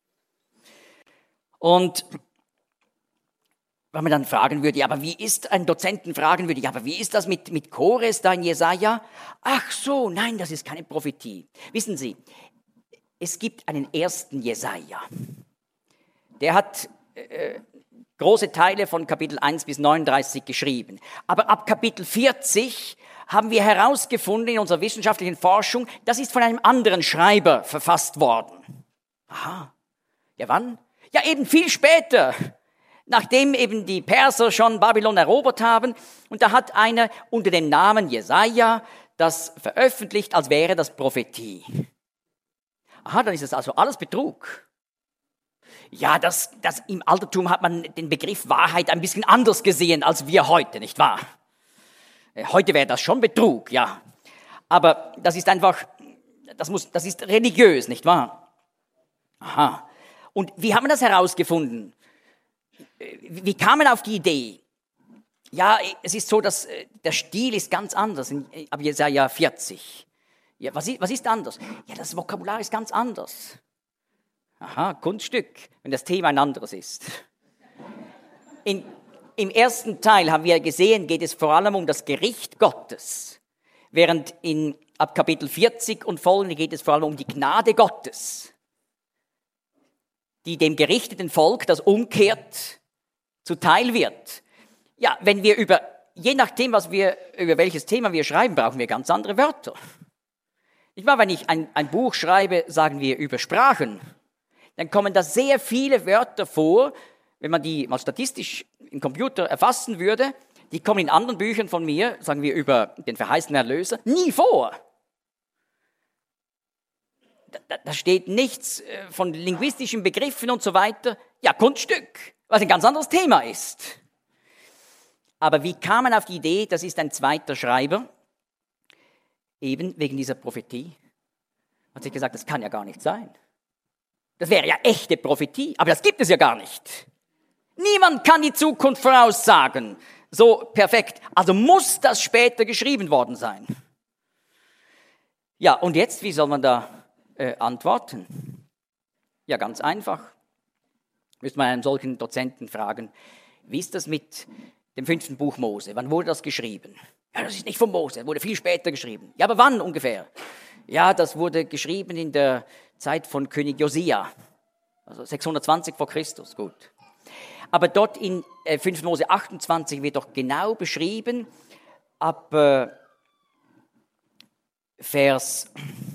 Und wenn man dann fragen würde, ja, aber wie ist, ein Dozenten fragen würde, ja, aber wie ist das mit, mit Kores da in Jesaja? Ach so, nein, das ist keine Prophetie. Wissen Sie, es gibt einen ersten Jesaja. Der hat äh, große Teile von Kapitel eins bis neununddreißig geschrieben. Aber ab Kapitel vierzig haben wir herausgefunden in unserer wissenschaftlichen Forschung, das ist von einem anderen Schreiber verfasst worden. Aha. Ja, wann? Ja, eben viel später. Nachdem eben die Perser schon Babylon erobert haben. Und da hat einer unter dem Namen Jesaja das veröffentlicht, als wäre das Prophetie. Aha, dann ist das also alles Betrug. Ja, das, das im Altertum hat man den Begriff Wahrheit ein bisschen anders gesehen als wir heute, nicht wahr? Heute wäre das schon Betrug, ja. Aber das ist einfach, das muss, das ist religiös, nicht wahr? Aha. Und wie haben wir das herausgefunden? Wie kam man auf die Idee? Ja, es ist so, dass der Stil ist ganz anders, ab Jesaja vierzig. Ja, was ist, was ist anders? Ja, das Vokabular ist ganz anders. Aha, Kunststück, wenn das Thema ein anderes ist. In, Im ersten Teil haben wir gesehen, geht es vor allem um das Gericht Gottes. Während in, ab Kapitel vierzig und folgende geht es vor allem um die Gnade Gottes, die dem gerichteten Volk, das umkehrt, zuteil wird. Ja, wenn wir über, je nachdem, was wir, über welches Thema wir schreiben, brauchen wir ganz andere Wörter. Nicht wahr? Wenn ich ein, ein Buch schreibe, sagen wir über Sprachen, dann kommen da sehr viele Wörter vor, wenn man die mal statistisch im Computer erfassen würde, die kommen in anderen Büchern von mir, sagen wir über den verheißenen Erlöser, nie vor. Da, da steht nichts von linguistischen Begriffen und so weiter. Ja, Kunststück, was ein ganz anderes Thema ist. Aber wie kam man auf die Idee, das ist ein zweiter Schreiber, eben wegen dieser Prophetie? Hat sich gesagt, das kann ja gar nicht sein. Das wäre ja echte Prophetie, aber das gibt es ja gar nicht. Niemand kann die Zukunft voraussagen, so perfekt. Also muss das später geschrieben worden sein. Ja, und jetzt, wie soll man da äh, antworten? Ja, ganz einfach. Müsste man einen solchen Dozenten fragen, wie ist das mit dem fünften Buch Mose? Wann wurde das geschrieben? Ja, das ist nicht von Mose, das wurde viel später geschrieben. Ja, aber wann ungefähr? Ja, das wurde geschrieben in der Zeit von König Josia, also sechshundertzwanzig vor Christus, gut. Aber dort in äh, fünften Mose achtundzwanzig wird doch genau beschrieben, ab äh, Vers,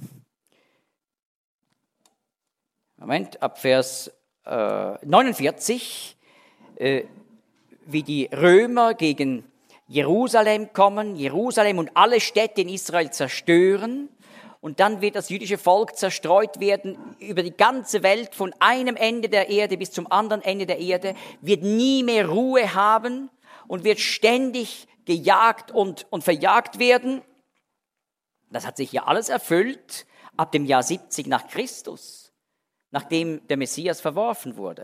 Moment, ab Vers äh, neunundvierzig, äh, wie die Römer gegen Jerusalem kommen, Jerusalem und alle Städte in Israel zerstören. Und dann wird das jüdische Volk zerstreut werden über die ganze Welt, von einem Ende der Erde bis zum anderen Ende der Erde, wird nie mehr Ruhe haben und wird ständig gejagt und, und verjagt werden. Das hat sich ja alles erfüllt ab dem Jahr siebzig nach Christus, nachdem der Messias verworfen wurde.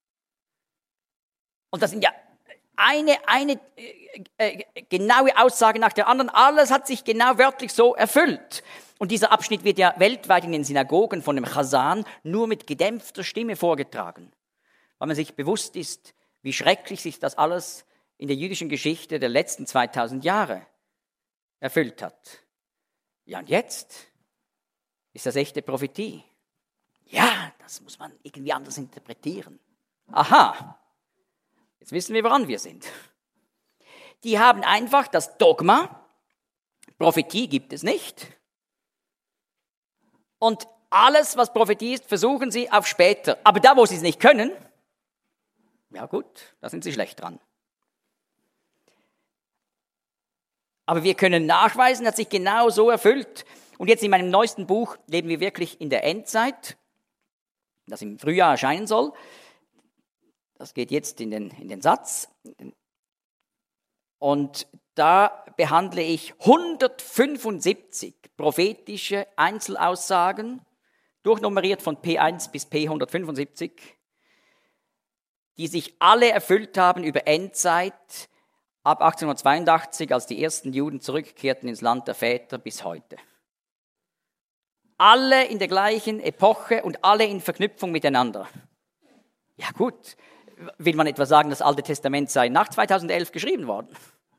Und das sind ja eine, eine äh, äh, genaue Aussage nach der anderen. Alles hat sich genau wörtlich so erfüllt. Und dieser Abschnitt wird ja weltweit in den Synagogen von dem Chazan nur mit gedämpfter Stimme vorgetragen, weil man sich bewusst ist, wie schrecklich sich das alles in der jüdischen Geschichte der letzten zweitausend Jahre erfüllt hat. Ja, und jetzt ist das echte Prophetie. Ja, das muss man irgendwie anders interpretieren. Aha, jetzt wissen wir, woran wir sind. Die haben einfach das Dogma, Prophetie gibt es nicht. Und alles, was Prophetie ist, versuchen sie auf später. Aber da, wo sie es nicht können, ja gut, da sind sie schlecht dran. Aber wir können nachweisen, hat sich genau so erfüllt. Und jetzt in meinem neuesten Buch leben wir wirklich in der Endzeit, das im Frühjahr erscheinen soll. Das geht jetzt in den, in den Satz. Und da behandle ich hundertfünfundsiebzig prophetische Einzelaussagen, durchnummeriert von P eins bis P hundertfünfundsiebzig, die sich alle erfüllt haben über Endzeit ab achtzehnhundertzweiundachtzig, als die ersten Juden zurückkehrten ins Land der Väter, bis heute. Alle in der gleichen Epoche und alle in Verknüpfung miteinander. Ja gut, will man etwa sagen, das Alte Testament sei nach zweitausendelf geschrieben worden?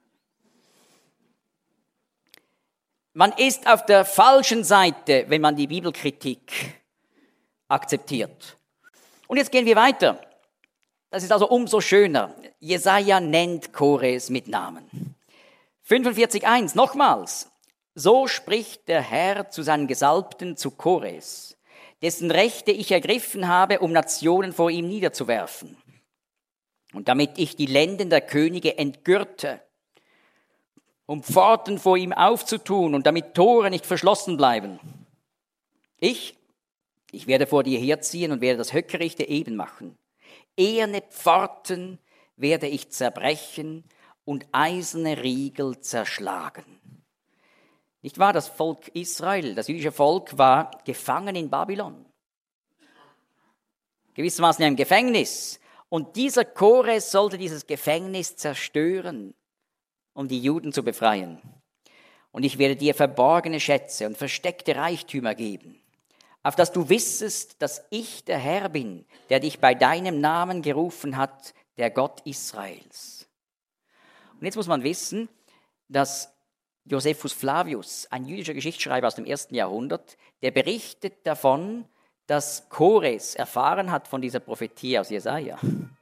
Man ist auf der falschen Seite, wenn man die Bibelkritik akzeptiert. Und jetzt gehen wir weiter. Das ist also umso schöner. Jesaja nennt Kores mit Namen. fünfundvierzig eins, nochmals. So spricht der Herr zu seinen Gesalbten, zu Kores, dessen Rechte ich ergriffen habe, um Nationen vor ihm niederzuwerfen. Und damit ich die Lenden der Könige entgürte, um Pforten vor ihm aufzutun und damit Tore nicht verschlossen bleiben. Ich, ich werde vor dir herziehen und werde das Höckerichte eben machen. Eherne Pforten werde ich zerbrechen und eiserne Riegel zerschlagen. Nicht wahr? Das Volk Israel, das jüdische Volk, war gefangen in Babylon. Gewissermaßen in einem Gefängnis. Und dieser Kores sollte dieses Gefängnis zerstören, um die Juden zu befreien. Und ich werde dir verborgene Schätze und versteckte Reichtümer geben, auf dass du wissest, dass ich der Herr bin, der dich bei deinem Namen gerufen hat, der Gott Israels. Und jetzt muss man wissen, dass Josephus Flavius, ein jüdischer Geschichtsschreiber aus dem ersten Jahrhundert, der berichtet davon, dass Kores erfahren hat von dieser Prophetie aus Jesaja.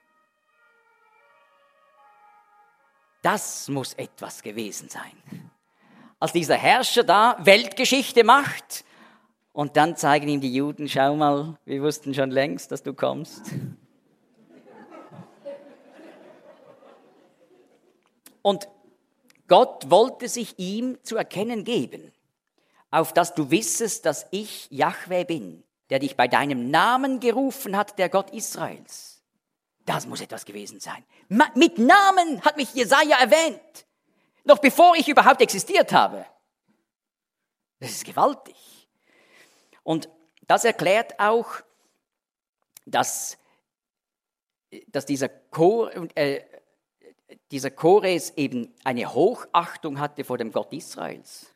Das muss etwas gewesen sein. Als dieser Herrscher da Weltgeschichte macht und dann zeigen ihm die Juden, schau mal, wir wussten schon längst, dass du kommst. Und Gott wollte sich ihm zu erkennen geben, auf dass du wissest, dass ich Jahwe bin, der dich bei deinem Namen gerufen hat, der Gott Israels. Das muss etwas gewesen sein. Ma- mit Namen hat mich Jesaja erwähnt, noch bevor ich überhaupt existiert habe. Das ist gewaltig. Und das erklärt auch, dass, dass dieser, Chor, äh, dieser Kores eben eine Hochachtung hatte vor dem Gott Israels.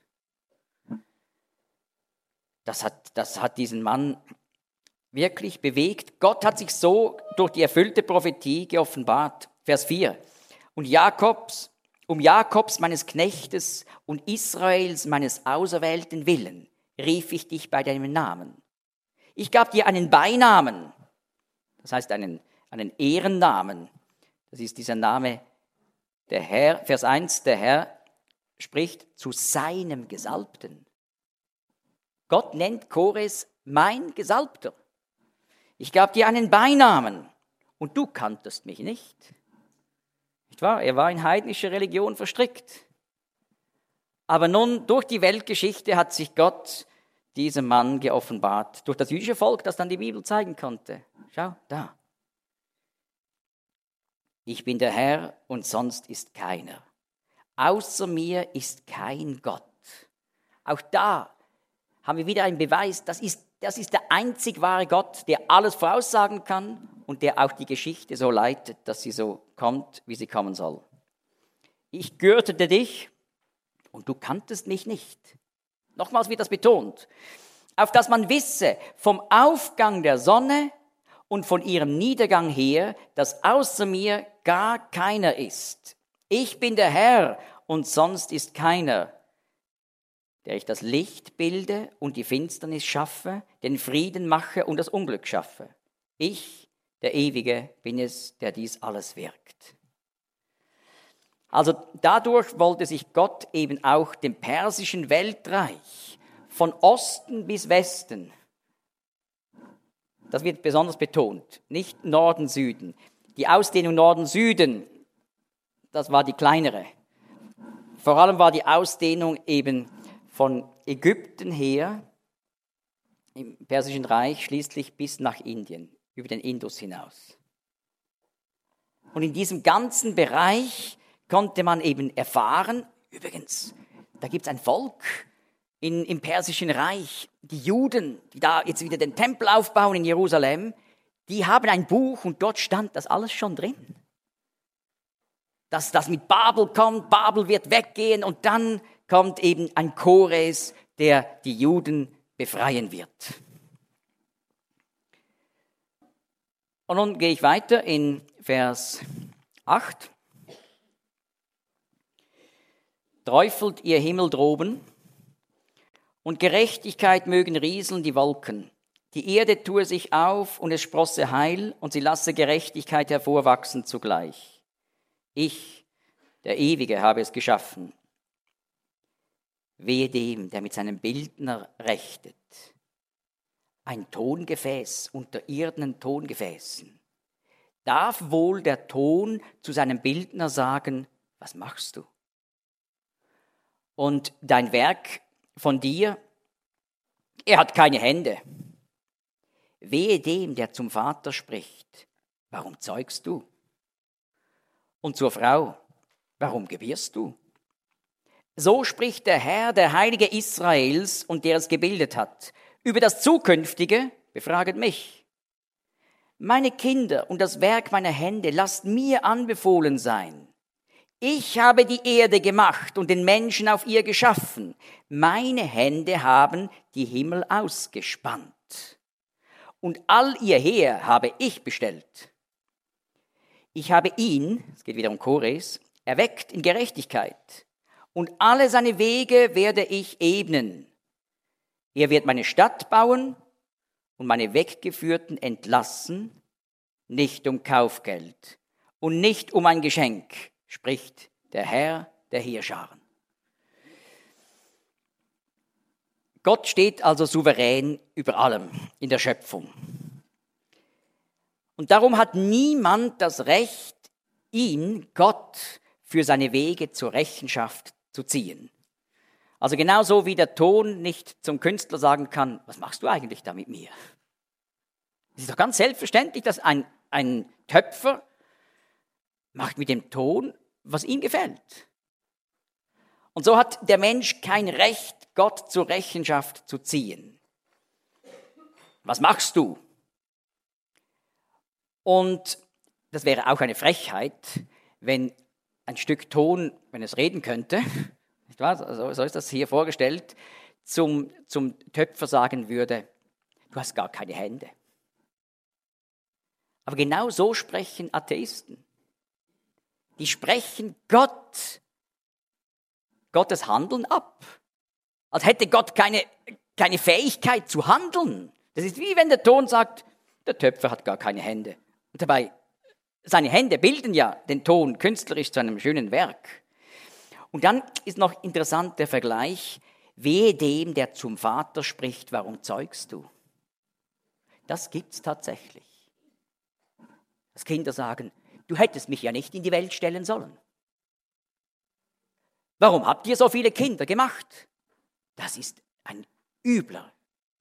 Das hat, das hat diesen Mann wirklich bewegt. Gott hat sich so durch die erfüllte Prophetie geoffenbart. Vers vier. Und Jakobs, um Jakobs meines Knechtes und Israels meines Auserwählten willen, rief ich dich bei deinem Namen. Ich gab dir einen Beinamen, das heißt einen, einen Ehrennamen. Das ist dieser Name, der Herr, Vers eins, der Herr spricht zu seinem Gesalbten. Gott nennt Kores mein Gesalbter. Ich gab dir einen Beinamen und du kanntest mich nicht. Nicht wahr? Er war in heidnische Religion verstrickt. Aber nun, durch die Weltgeschichte hat sich Gott diesem Mann geoffenbart. Durch das jüdische Volk, das dann die Bibel zeigen konnte. Schau, da. Ich bin der Herr und sonst ist keiner. Außer mir ist kein Gott. Auch da haben wir wieder einen Beweis, das ist, das ist der einzig wahre Gott, der alles voraussagen kann und der auch die Geschichte so leitet, dass sie so kommt, wie sie kommen soll. Ich gürtete dich und du kanntest mich nicht. Nochmals wird das betont. Auf dass man wisse vom Aufgang der Sonne und von ihrem Niedergang her, dass außer mir gar keiner ist. Ich bin der Herr und sonst ist keiner, der ich das Licht bilde und die Finsternis schaffe, den Frieden mache und das Unglück schaffe. Ich, der Ewige, bin es, der dies alles wirkt. Also dadurch wollte sich Gott eben auch dem persischen Weltreich von Osten bis Westen, das wird besonders betont, nicht Norden, Süden. Die Ausdehnung Norden-Süden, das war die kleinere. Vor allem war die Ausdehnung eben von Ägypten her, im Persischen Reich, schließlich bis nach Indien, über den Indus hinaus. Und in diesem ganzen Bereich konnte man eben erfahren, übrigens, da gibt es ein Volk in, im Persischen Reich, die Juden, die da jetzt wieder den Tempel aufbauen in Jerusalem, die haben ein Buch und dort stand das alles schon drin. Dass das mit Babel kommt, Babel wird weggehen und dann kommt eben ein Kores, der die Juden befreien wird. Und nun gehe ich weiter in Vers acht. Träufelt ihr Himmel droben und Gerechtigkeit mögen rieseln die Wolken. Die Erde tue sich auf und es sprosse Heil und sie lasse Gerechtigkeit hervorwachsen zugleich. Ich, der Ewige, habe es geschaffen. Wehe dem, der mit seinem Bildner rechtet. Ein Tongefäß unter irdenen Tongefäßen. Darf wohl der Ton zu seinem Bildner sagen, was machst du? Und dein Werk von dir, er hat keine Hände. Wehe dem, der zum Vater spricht, warum zeugst du? Und zur Frau, warum gebierst du? So spricht der Herr, der Heilige Israels und der es gebildet hat. Über das Zukünftige befraget mich. Meine Kinder und das Werk meiner Hände lasst mir anbefohlen sein. Ich habe die Erde gemacht und den Menschen auf ihr geschaffen. Meine Hände haben die Himmel ausgespannt. Und all ihr Heer habe ich bestellt. Ich habe ihn, es geht wieder um Kores, erweckt in Gerechtigkeit. Und alle seine Wege werde ich ebnen. Er wird meine Stadt bauen und meine Weggeführten entlassen, nicht um Kaufgeld und nicht um ein Geschenk, spricht der Herr der Heerscharen. Gott steht also souverän über allem in der Schöpfung. Und darum hat niemand das Recht, ihn, Gott, für seine Wege zur Rechenschaft zu ziehen. Also genauso wie der Ton nicht zum Künstler sagen kann, was machst du eigentlich da mit mir? Es ist doch ganz selbstverständlich, dass ein, ein Töpfer macht mit dem Ton, was ihm gefällt. Und so hat der Mensch kein Recht, Gott zur Rechenschaft zu ziehen. Was machst du? Und das wäre auch eine Frechheit, wenn ein Stück Ton, wenn es reden könnte, nicht wahr? Also, so ist das hier vorgestellt, zum, zum Töpfer sagen würde, du hast gar keine Hände. Aber genau so sprechen Atheisten. Die sprechen Gott, Gottes Handeln ab. Als hätte Gott keine, keine Fähigkeit zu handeln. Das ist wie wenn der Ton sagt, der Töpfer hat gar keine Hände. Und dabei, seine Hände bilden ja den Ton künstlerisch zu einem schönen Werk. Und dann ist noch interessant der Vergleich, wehe dem, der zum Vater spricht, warum zeugst du? Das gibt's tatsächlich. Dass Kinder sagen, du hättest mich ja nicht in die Welt stellen sollen. Warum habt ihr so viele Kinder gemacht? Das ist ein übler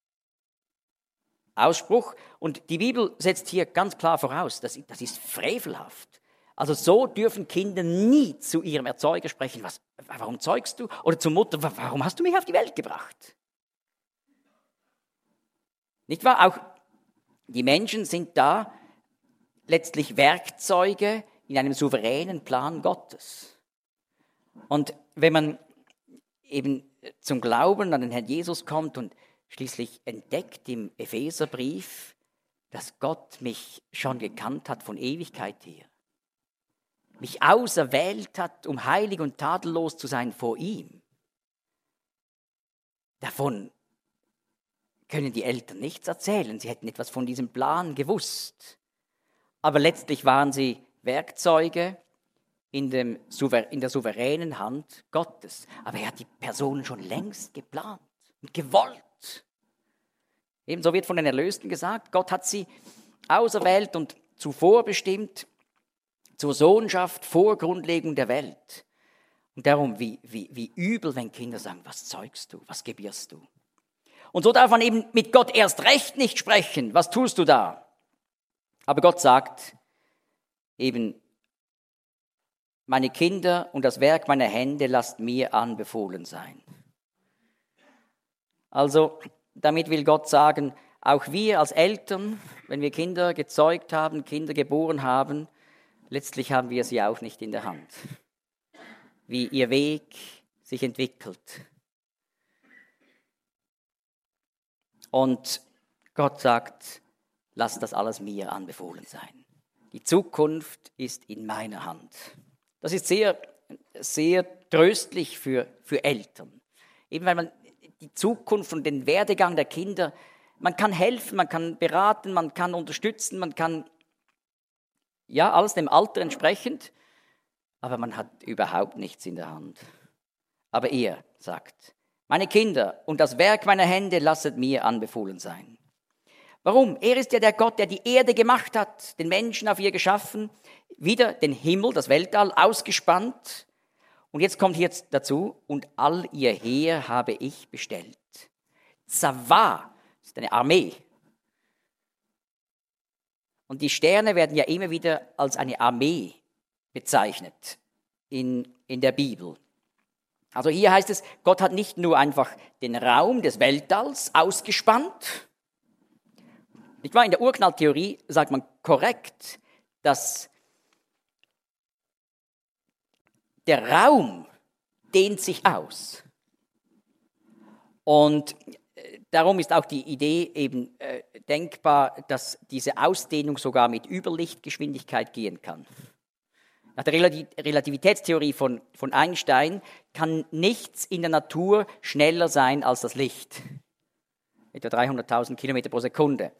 Ausspruch. Und die Bibel setzt hier ganz klar voraus, das, das ist frevelhaft. Also so dürfen Kinder nie zu ihrem Erzeuger sprechen. Was, warum zeugst du? Oder zur Mutter, warum hast du mich auf die Welt gebracht? Nicht wahr? Auch die Menschen sind da letztlich Werkzeuge in einem souveränen Plan Gottes. Und wenn man eben zum Glauben an den Herrn Jesus kommt und schließlich entdeckt im Epheserbrief, dass Gott mich schon gekannt hat von Ewigkeit her, mich auserwählt hat, um heilig und tadellos zu sein vor ihm, davon können die Eltern nichts erzählen. Sie hätten etwas von diesem Plan gewusst. Aber letztlich waren sie Werkzeuge in, dem, in der souveränen Hand Gottes. Aber er hat die Personen schon längst geplant und gewollt. Ebenso wird von den Erlösten gesagt, Gott hat sie auserwählt und zuvor bestimmt zur Sohnschaft vor Grundlegung der Welt. Und darum, wie, wie, wie übel, wenn Kinder sagen, was zeugst du, was gebierst du? Und so darf man eben mit Gott erst recht nicht sprechen. Was tust du da? Aber Gott sagt eben, meine Kinder und das Werk meiner Hände lasst mir anbefohlen sein. Also damit will Gott sagen, auch wir als Eltern, wenn wir Kinder gezeugt haben, Kinder geboren haben, letztlich haben wir sie auch nicht in der Hand, wie ihr Weg sich entwickelt. Und Gott sagt, lass das alles mir anbefohlen sein. Die Zukunft ist in meiner Hand. Das ist sehr, sehr tröstlich für, für Eltern. Eben weil man die Zukunft und den Werdegang der Kinder, man kann helfen, man kann beraten, man kann unterstützen, man kann, ja, alles dem Alter entsprechend, aber man hat überhaupt nichts in der Hand. Aber er sagt, meine Kinder und das Werk meiner Hände lasset mir anbefohlen sein. Warum? Er ist ja der Gott, der die Erde gemacht hat, den Menschen auf ihr geschaffen, wieder den Himmel, das Weltall ausgespannt. Und jetzt kommt hier dazu, und all ihr Heer habe ich bestellt. Zava ist eine Armee. Und die Sterne werden ja immer wieder als eine Armee bezeichnet in, in der Bibel. Also hier heißt es, Gott hat nicht nur einfach den Raum des Weltalls ausgespannt. Nicht wahr? In der Urknalltheorie sagt man korrekt, dass der Raum dehnt sich aus. Und darum ist auch die Idee eben äh, denkbar, dass diese Ausdehnung sogar mit Überlichtgeschwindigkeit gehen kann. Nach der Relativitätstheorie von, von Einstein kann nichts in der Natur schneller sein als das Licht. Etwa dreihunderttausend Kilometer pro Sekunde.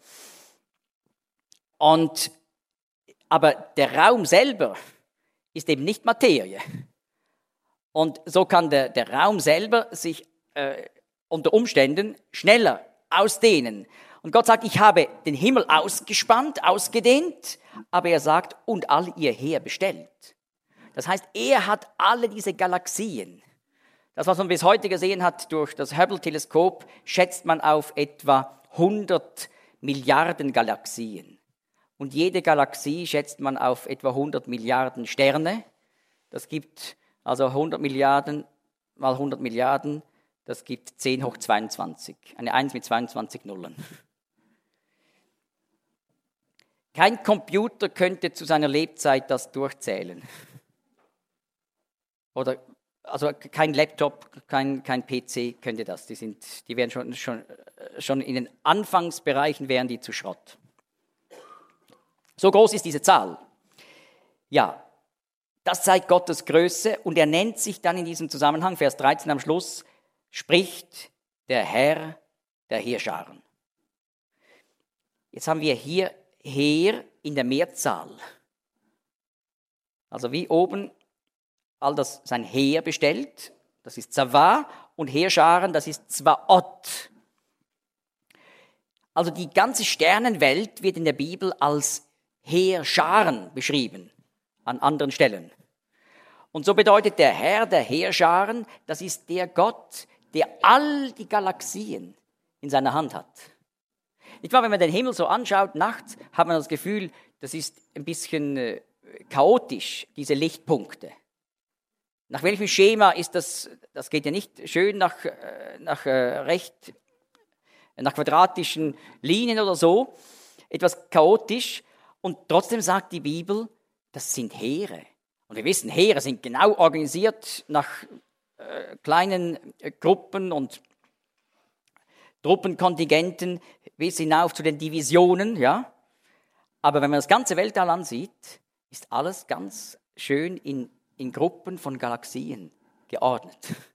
Und, aber der Raum selber ist eben nicht Materie. Und so kann der, der Raum selber sich äh, unter Umständen schneller ausdehnen. Und Gott sagt, ich habe den Himmel ausgespannt, ausgedehnt, aber er sagt, und all ihr Heer bestellt. Das heißt, er hat alle diese Galaxien. Das, was man bis heute gesehen hat durch das Hubble-Teleskop, schätzt man auf etwa hundert Milliarden Galaxien. Und jede Galaxie schätzt man auf etwa hundert Milliarden Sterne. Das gibt also hundert Milliarden mal hundert Milliarden, das gibt zehn hoch zweiundzwanzig. Eine eins mit zweiundzwanzig Nullen. Kein Computer könnte zu seiner Lebzeit das durchzählen. Oder also kein Laptop, kein, kein P C könnte das. Die, sind, die wären schon, schon, schon in den Anfangsbereichen wären die zu Schrott. So groß ist diese Zahl. Ja, das zeigt Gottes Größe und er nennt sich dann in diesem Zusammenhang, Vers dreizehn am Schluss, spricht der Herr der Heerscharen. Jetzt haben wir hier Heer in der Mehrzahl. Also wie oben all das sein Heer bestellt, das ist Zava, und Heerscharen, das ist Zwaot. Also die ganze Sternenwelt wird in der Bibel als Heerscharen beschrieben, an anderen Stellen. Und so bedeutet der Herr der Heerscharen, das ist der Gott, der all die Galaxien in seiner Hand hat. Nicht wahr, wenn man den Himmel so anschaut, nachts, hat man das Gefühl, das ist ein bisschen äh, chaotisch, diese Lichtpunkte. Nach welchem Schema ist das, das geht ja nicht schön nach, nach recht, nach quadratischen Linien oder so, etwas chaotisch. Und trotzdem sagt die Bibel, das sind Heere. Und wir wissen, Heere sind genau organisiert nach äh, kleinen äh, Gruppen und Truppenkontingenten bis hinauf zu den Divisionen, ja. Aber wenn man das ganze Weltall ansieht, ist alles ganz schön in in Gruppen von Galaxien geordnet.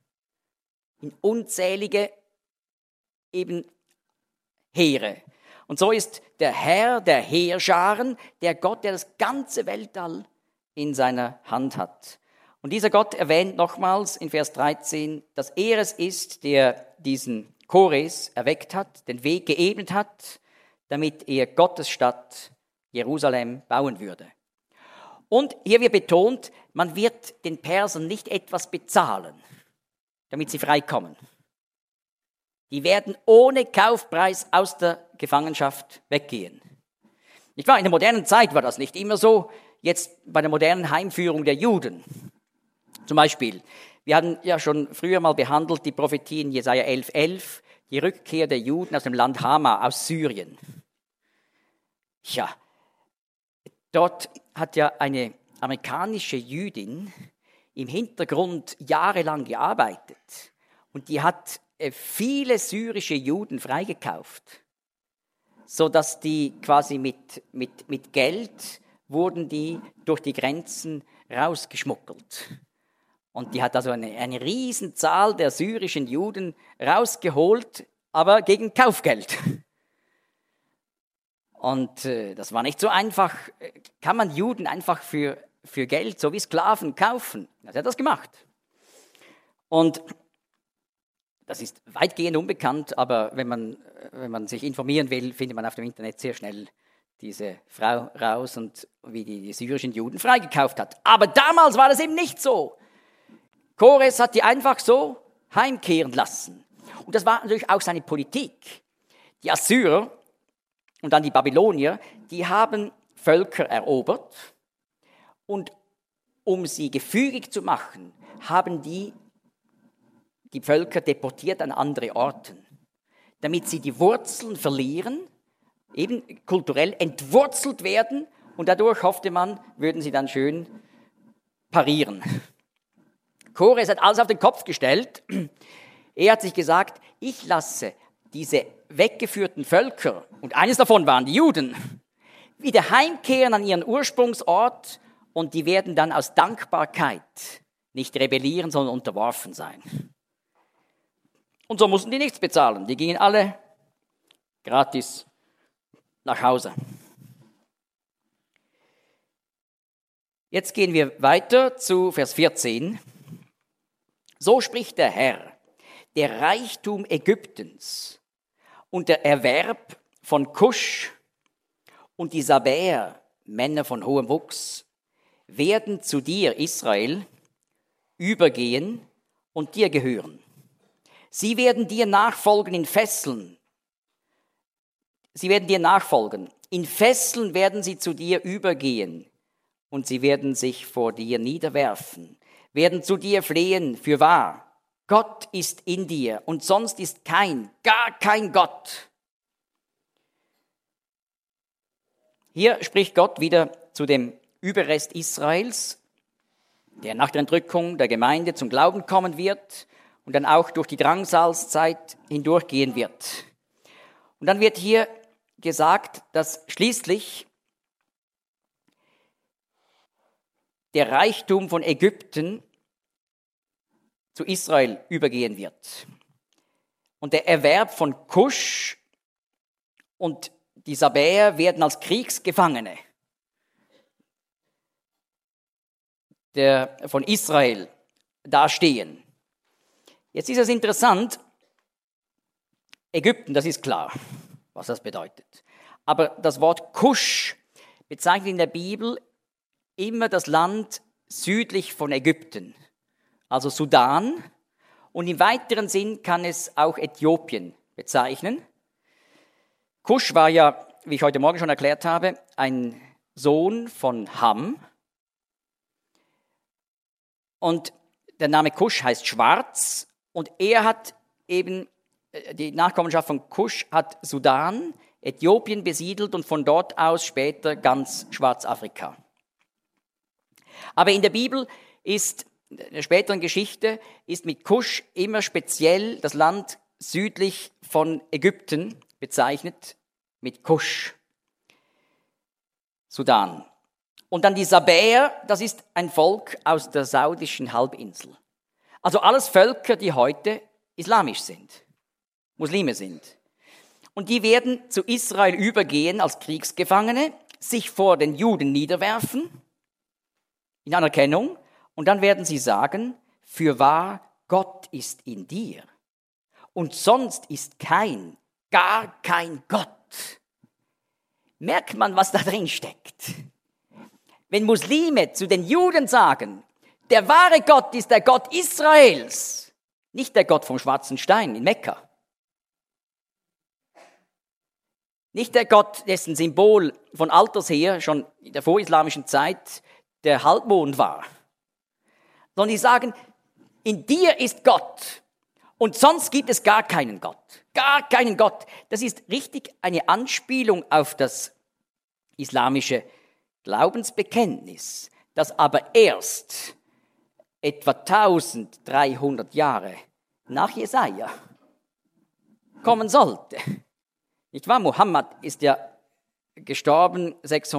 In unzählige eben Heere. Und so ist der Herr der Heerscharen der Gott, der das ganze Weltall in seiner Hand hat. Und dieser Gott erwähnt nochmals in Vers dreizehn, dass er es ist, der diesen Kores erweckt hat, den Weg geebnet hat, damit er Gottes Stadt Jerusalem bauen würde. Und hier wird betont, man wird den Persern nicht etwas bezahlen, damit sie freikommen. Die werden ohne Kaufpreis aus der Gefangenschaft weggehen. Nicht wahr? In der modernen Zeit war das nicht immer so. Jetzt bei der modernen Heimführung der Juden. Zum Beispiel, wir hatten ja schon früher mal behandelt die Prophetie in Jesaja elf elf, die Rückkehr der Juden aus dem Land Hama, aus Syrien. Ja, dort hat ja eine amerikanische Jüdin im Hintergrund jahrelang gearbeitet und die hat viele syrische Juden freigekauft, sodass die quasi mit, mit, mit Geld wurden die durch die Grenzen rausgeschmuggelt. Und die hat also eine, eine Riesenzahl der syrischen Juden rausgeholt, aber gegen Kaufgeld. Und äh, das war nicht so einfach. Kann man Juden einfach für, für Geld, so wie Sklaven, kaufen? Er hat das gemacht. Und das ist weitgehend unbekannt, aber wenn man, wenn man sich informieren will, findet man auf dem Internet sehr schnell diese Frau raus und wie die, die syrischen Juden freigekauft hat. Aber damals war das eben nicht so. Kores hat die einfach so heimkehren lassen. Und das war natürlich auch seine Politik. Die Assyrer und dann die Babylonier, die haben Völker erobert und um sie gefügig zu machen, haben die die Völker deportiert an andere Orte, damit sie die Wurzeln verlieren, eben kulturell entwurzelt werden und dadurch hoffte man, würden sie dann schön parieren. Kores hat alles auf den Kopf gestellt. Er hat sich gesagt, ich lasse diese weggeführten Völker, und eines davon waren die Juden, wieder heimkehren an ihren Ursprungsort und die werden dann aus Dankbarkeit nicht rebellieren, sondern unterworfen sein. Und so mussten die nichts bezahlen. Die gingen alle gratis nach Hause. Jetzt gehen wir weiter zu Vers vierzehn. So spricht der Herr, der Reichtum Ägyptens und der Erwerb von Kusch und die Sabäer, Männer von hohem Wuchs, werden zu dir, Israel, übergehen und dir gehören. Sie werden dir nachfolgen in Fesseln. Sie werden dir nachfolgen. In Fesseln werden sie zu dir übergehen und sie werden sich vor dir niederwerfen, werden zu dir flehen, fürwahr. Gott ist in dir und sonst ist kein, gar kein Gott. Hier spricht Gott wieder zu dem Überrest Israels, der nach der Entrückung der Gemeinde zum Glauben kommen wird und dann auch durch die Drangsalzzeit hindurchgehen wird. Und dann wird hier gesagt, dass schließlich der Reichtum von Ägypten zu Israel übergehen wird. Und der Erwerb von Kusch und die Sabäer werden als Kriegsgefangene der, von Israel dastehen. Jetzt ist es interessant, Ägypten, das ist klar, was das bedeutet. Aber das Wort Kusch bezeichnet in der Bibel immer das Land südlich von Ägypten, also Sudan. Und im weiteren Sinn kann es auch Äthiopien bezeichnen. Kusch war ja, wie ich heute Morgen schon erklärt habe, ein Sohn von Ham. Und der Name Kusch heißt schwarz. Und er hat eben, die Nachkommenschaft von Kusch hat Sudan, Äthiopien besiedelt und von dort aus später ganz Schwarzafrika. Aber in der Bibel ist, in der späteren Geschichte, ist mit Kusch immer speziell das Land südlich von Ägypten bezeichnet, mit Kusch, Sudan. Und dann die Sabäer, das ist ein Volk aus der saudischen Halbinsel. Also alles Völker, die heute islamisch sind, Muslime sind. Und die werden zu Israel übergehen als Kriegsgefangene, sich vor den Juden niederwerfen, in Anerkennung, und dann werden sie sagen, fürwahr, Gott ist in dir. Und sonst ist kein, gar kein Gott. Merkt man, was da drin steckt? Wenn Muslime zu den Juden sagen, der wahre Gott ist der Gott Israels, nicht der Gott vom schwarzen Stein in Mekka. Nicht der Gott, dessen Symbol von alters her, schon in der vorislamischen Zeit, der Halbmond war. Sondern die sagen, in dir ist Gott und sonst gibt es gar keinen Gott. Gar keinen Gott. Das ist richtig eine Anspielung auf das islamische Glaubensbekenntnis, das aber erst etwa dreizehnhundert Jahre nach Jesaja kommen sollte. Nicht wahr? Mohammed ist ja gestorben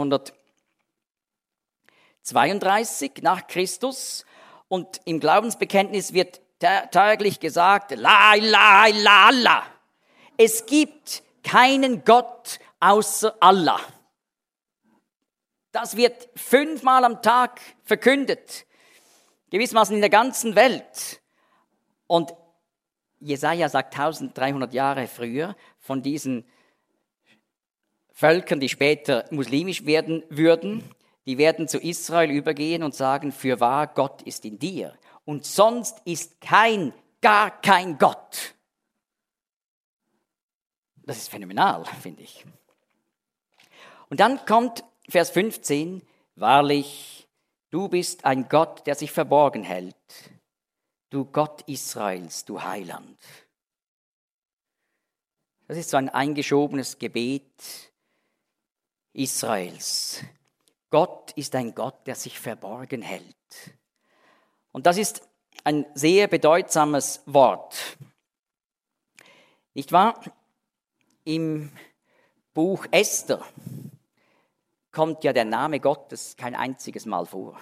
sechshundertzweiunddreißig nach Christus und im Glaubensbekenntnis wird täglich gesagt, La ilaha illa Allah. Es gibt keinen Gott außer Allah. Das wird fünfmal am Tag verkündet, gewissermaßen in der ganzen Welt. Und Jesaja sagt dreizehnhundert Jahre früher von diesen Völkern, die später muslimisch werden würden, die werden zu Israel übergehen und sagen, fürwahr, Gott ist in dir. Und sonst ist kein, gar kein Gott. Das ist phänomenal, finde ich. Und dann kommt Vers fünfzehn, wahrlich, du bist ein Gott, der sich verborgen hält. Du Gott Israels, du Heiland. Das ist so ein eingeschobenes Gebet Israels. Gott ist ein Gott, der sich verborgen hält. Und das ist ein sehr bedeutsames Wort. Nicht wahr? Im Buch Esther kommt ja der Name Gottes kein einziges Mal vor.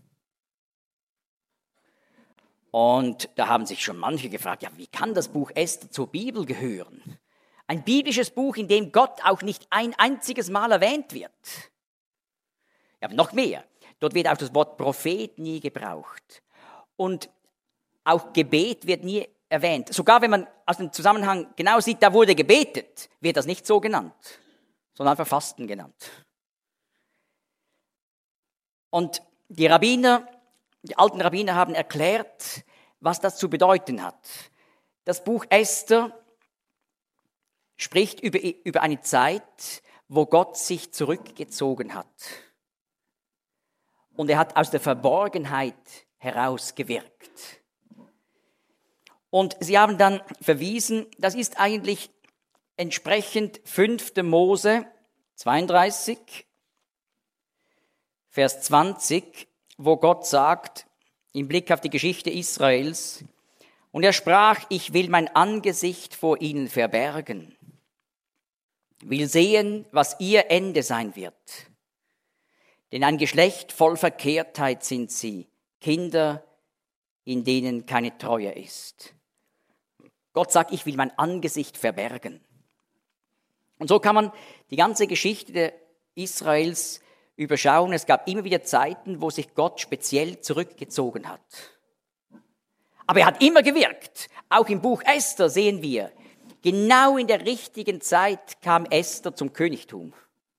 Und da haben sich schon manche gefragt, ja, wie kann das Buch Esther zur Bibel gehören? Ein biblisches Buch, in dem Gott auch nicht ein einziges Mal erwähnt wird. Ja, aber noch mehr. Dort wird auch das Wort Prophet nie gebraucht. Und auch Gebet wird nie erwähnt. Sogar wenn man aus dem Zusammenhang genau sieht, da wurde gebetet, wird das nicht so genannt, sondern einfach Fasten genannt. Und die Rabbiner, die alten Rabbiner haben erklärt, was das zu bedeuten hat. Das Buch Esther spricht über, über eine Zeit, wo Gott sich zurückgezogen hat. Und er hat aus der Verborgenheit herausgewirkt. Und sie haben dann verwiesen, das ist eigentlich entsprechend fünfter Mose zweiunddreißig, Vers zwanzig, wo Gott sagt, im Blick auf die Geschichte Israels, und er sprach, ich will mein Angesicht vor ihnen verbergen, will sehen, was ihr Ende sein wird. Denn ein Geschlecht voll Verkehrtheit sind sie, Kinder, in denen keine Treue ist. Gott sagt, ich will mein Angesicht verbergen. Und so kann man die ganze Geschichte Israels überschauen. Es gab immer wieder Zeiten, wo sich Gott speziell zurückgezogen hat. Aber er hat immer gewirkt. Auch im Buch Esther sehen wir, genau in der richtigen Zeit kam Esther zum Königtum.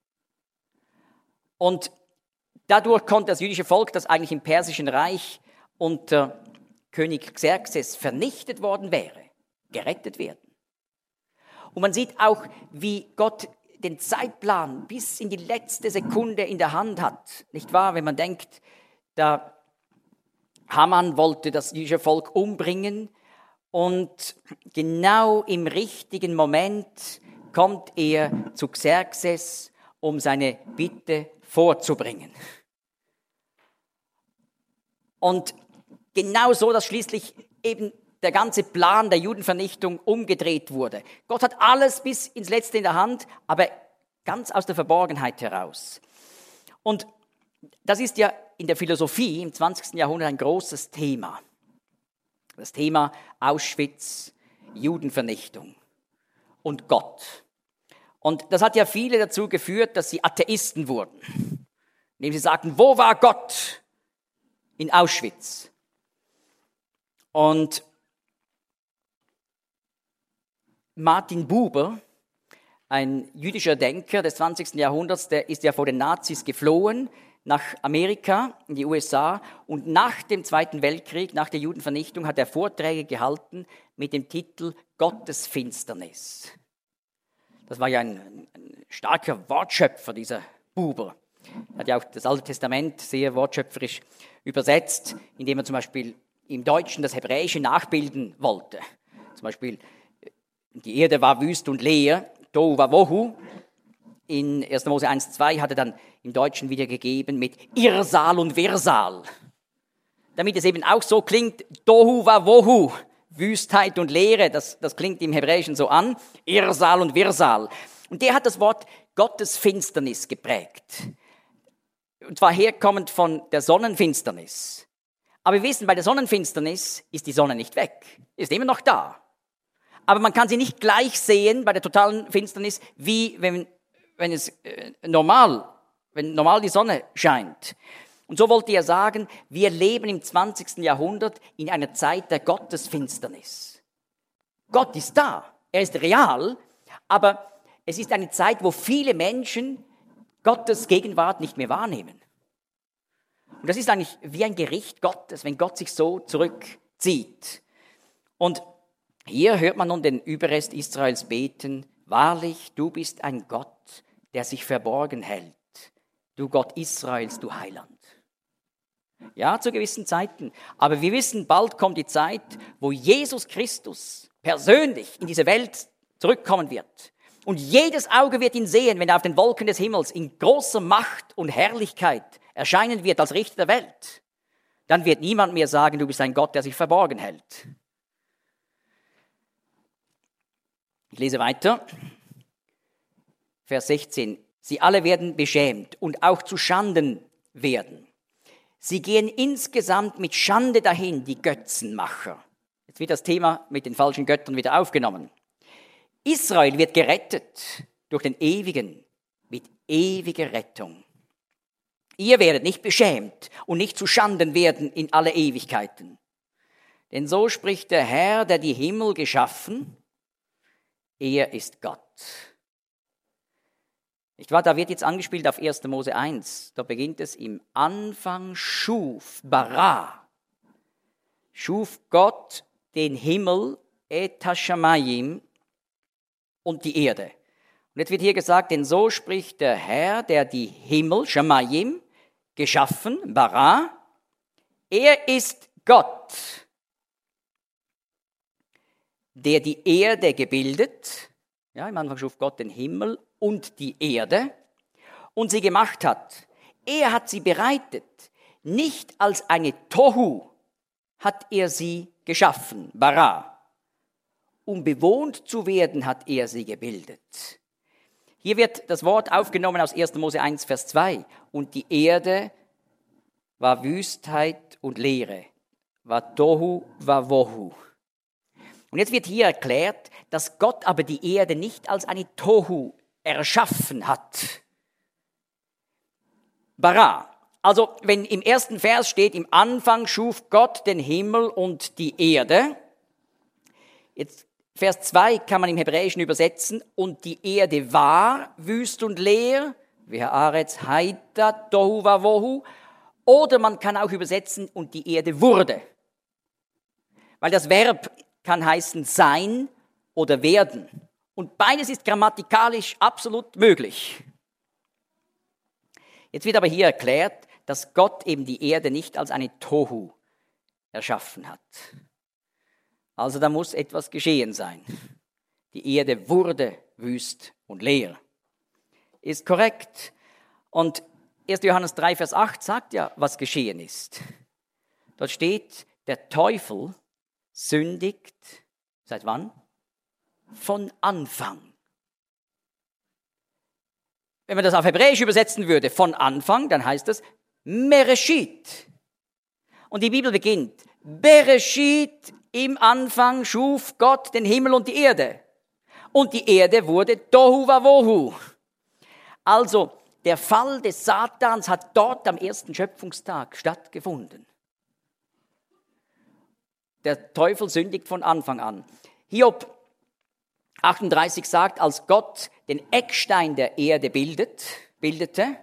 Und dadurch konnte das jüdische Volk, das eigentlich im Persischen Reich unter König Xerxes vernichtet worden wäre, gerettet werden. Und man sieht auch, wie Gott den Zeitplan bis in die letzte Sekunde in der Hand hat. Nicht wahr? Wenn man denkt, da Haman wollte das jüdische Volk umbringen und genau im richtigen Moment kommt er zu Xerxes, um seine Bitte vorzubringen. Und genau so, dass schließlich eben der ganze Plan der Judenvernichtung umgedreht wurde. Gott hat alles bis ins Letzte in der Hand, aber ganz aus der Verborgenheit heraus. Und das ist ja in der Philosophie im zwanzigsten Jahrhundert ein großes Thema. Das Thema Auschwitz, Judenvernichtung und Gott. Und das hat ja viele dazu geführt, dass sie Atheisten wurden, indem sie sagten, wo war Gott in Auschwitz? Und Martin Buber, ein jüdischer Denker des zwanzigsten Jahrhunderts, der ist ja vor den Nazis geflohen nach Amerika, in die U S A. Und nach dem Zweiten Weltkrieg, nach der Judenvernichtung, hat er Vorträge gehalten mit dem Titel Gottes Finsternis. Das war ja ein, ein starker Wortschöpfer, dieser Buber. Er hat ja auch das Alte Testament sehr wortschöpferisch übersetzt, indem er zum Beispiel im Deutschen das Hebräische nachbilden wollte. Zum Beispiel, die Erde war wüst und leer, Tohu Wabohu. In erster Mose eins zwei hat er dann im Deutschen wiedergegeben mit Irrsal und Wirrsal. Damit es eben auch so klingt, Tohu Wabohu, Wüstheit und Leere, das, das klingt im Hebräischen so an, Irrsal und Wirrsal. Und der hat das Wort Gottes Finsternis geprägt. Und zwar herkommend von der Sonnenfinsternis. Aber wir wissen, bei der Sonnenfinsternis ist die Sonne nicht weg, ist immer noch da. Aber man kann sie nicht gleich sehen bei der totalen Finsternis, wie wenn, wenn es äh, normal, wenn normal die Sonne scheint. Und so wollte er sagen, wir leben im zwanzigsten Jahrhundert in einer Zeit der Gottesfinsternis. Gott ist da, er ist real, aber es ist eine Zeit, wo viele Menschen Gottes Gegenwart nicht mehr wahrnehmen. Und das ist eigentlich wie ein Gericht Gottes, wenn Gott sich so zurückzieht. Und hier hört man nun den Überrest Israels beten, wahrlich, du bist ein Gott, der sich verborgen hält. Du Gott Israels, du Heiland. Ja, zu gewissen Zeiten. Aber wir wissen, bald kommt die Zeit, wo Jesus Christus persönlich in diese Welt zurückkommen wird. Und jedes Auge wird ihn sehen, wenn er auf den Wolken des Himmels in großer Macht und Herrlichkeit erscheinen wird als Richter der Welt. Dann wird niemand mehr sagen, du bist ein Gott, der sich verborgen hält. Ich lese weiter. Vers sechzehn. Sie alle werden beschämt und auch zu Schanden werden. Sie gehen insgesamt mit Schande dahin, die Götzenmacher. Jetzt wird das Thema mit den falschen Göttern wieder aufgenommen. Israel wird gerettet durch den Ewigen mit ewiger Rettung. Ihr werdet nicht beschämt und nicht zu Schanden werden in alle Ewigkeiten. Denn so spricht der Herr, der die Himmel geschaffen, er ist Gott. Nicht wahr? Da wird jetzt angespielt auf erster Mose eins. Da beginnt es im Anfang schuf, bara. Schuf Gott den Himmel, et hashamayim, und die Erde. Und jetzt wird hier gesagt, denn so spricht der Herr, der die Himmel, Shamayim, geschaffen, bara. Er ist Gott, der die Erde gebildet. Ja, im Anfang schuf Gott den Himmel und die Erde und sie gemacht hat. Er hat sie bereitet. Nicht als eine Tohu hat er sie geschaffen, bara. Um bewohnt zu werden, hat er sie gebildet. Hier wird das Wort aufgenommen aus erster Mose eins, Vers zwei. Und die Erde war Wüstheit und Leere. War Tohu, war Wohu. Und jetzt wird hier erklärt, dass Gott aber die Erde nicht als eine Tohu erschaffen hat. Bara. Also wenn im ersten Vers steht, im Anfang schuf Gott den Himmel und die Erde. Jetzt Vers zwei kann man im Hebräischen übersetzen, und die Erde war wüst und leer, Ve'haaretz haita tohu vavohu, oder man kann auch übersetzen, und die Erde wurde. Weil das Verb kann heißen sein oder werden. Und beides ist grammatikalisch absolut möglich. Jetzt wird aber hier erklärt, dass Gott eben die Erde nicht als eine Tohu erschaffen hat. Also da muss etwas geschehen sein. Die Erde wurde wüst und leer. Ist korrekt. Und erster Johannes drei, Vers acht sagt ja, was geschehen ist. Dort steht, der Teufel sündigt, seit wann? Von Anfang. Wenn man das auf Hebräisch übersetzen würde, von Anfang, dann heißt es Mereshit. Und die Bibel beginnt, Bereshit, im Anfang schuf Gott den Himmel und die Erde. Und die Erde wurde Tohu Vavohu. Also, der Fall des Satans hat dort am ersten Schöpfungstag stattgefunden. Der Teufel sündigt von Anfang an. Hiob achtunddreißig sagt, als Gott den Eckstein der Erde bildet, bildete,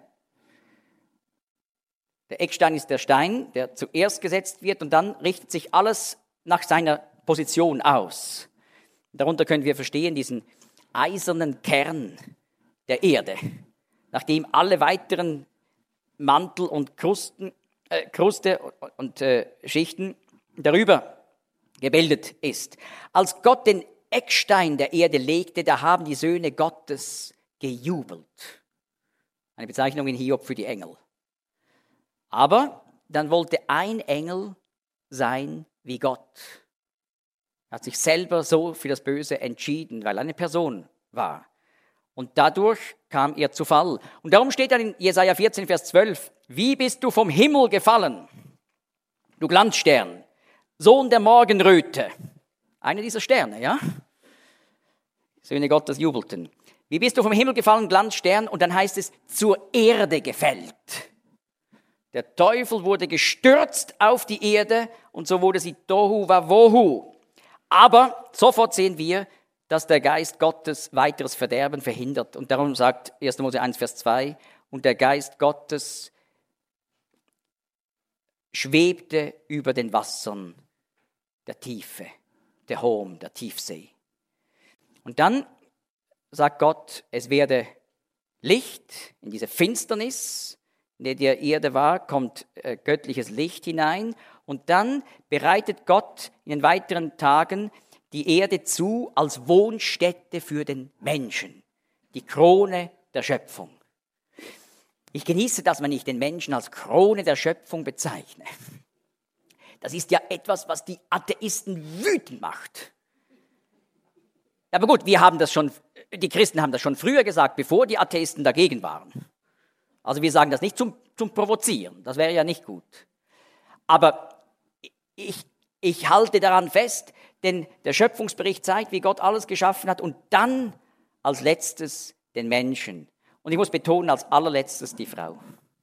der Eckstein ist der Stein, der zuerst gesetzt wird, und dann richtet sich alles nach seiner Position aus. Darunter können wir verstehen diesen eisernen Kern der Erde, nachdem alle weiteren Mantel und Krusten, äh, Kruste und äh, Schichten darüber gebildet ist. Als Gott den Eckstein der Erde legte, da haben die Söhne Gottes gejubelt. Eine Bezeichnung in Hiob für die Engel. Aber dann wollte ein Engel sein wie Gott. Er hat sich selber so für das Böse entschieden, weil er eine Person war. Und dadurch kam er zu Fall. Und darum steht dann in Jesaja vierzehn, Vers zwölf, wie bist du vom Himmel gefallen, du Glanzstern, Sohn der Morgenröte. Einer dieser Sterne, ja? Söhne Gottes jubelten. Wie bist du vom Himmel gefallen, Glanzstern? Und dann heißt es, zur Erde gefällt. Der Teufel wurde gestürzt auf die Erde und so wurde sie Tohu Vavohu. Aber sofort sehen wir, dass der Geist Gottes weiteres Verderben verhindert. Und darum sagt erster Mose eins, Vers zwei, und der Geist Gottes schwebte über den Wassern der Tiefe, der Hohm, der Tiefsee. Und dann sagt Gott, es werde Licht in diese Finsternis, in der Erde war, kommt äh, göttliches Licht hinein. Und dann bereitet Gott in den weiteren Tagen die Erde zu als Wohnstätte für den Menschen. Die Krone der Schöpfung. Ich genieße, dass man nicht den Menschen als Krone der Schöpfung bezeichnet. Das ist ja etwas, was die Atheisten wütend macht. Aber gut, wir haben das schon, die Christen haben das schon früher gesagt, bevor die Atheisten dagegen waren. Also wir sagen das nicht zum, zum Provozieren, das wäre ja nicht gut. Aber ich, ich halte daran fest, denn der Schöpfungsbericht zeigt, wie Gott alles geschaffen hat und dann als letztes den Menschen. Und ich muss betonen, als allerletztes die Frau.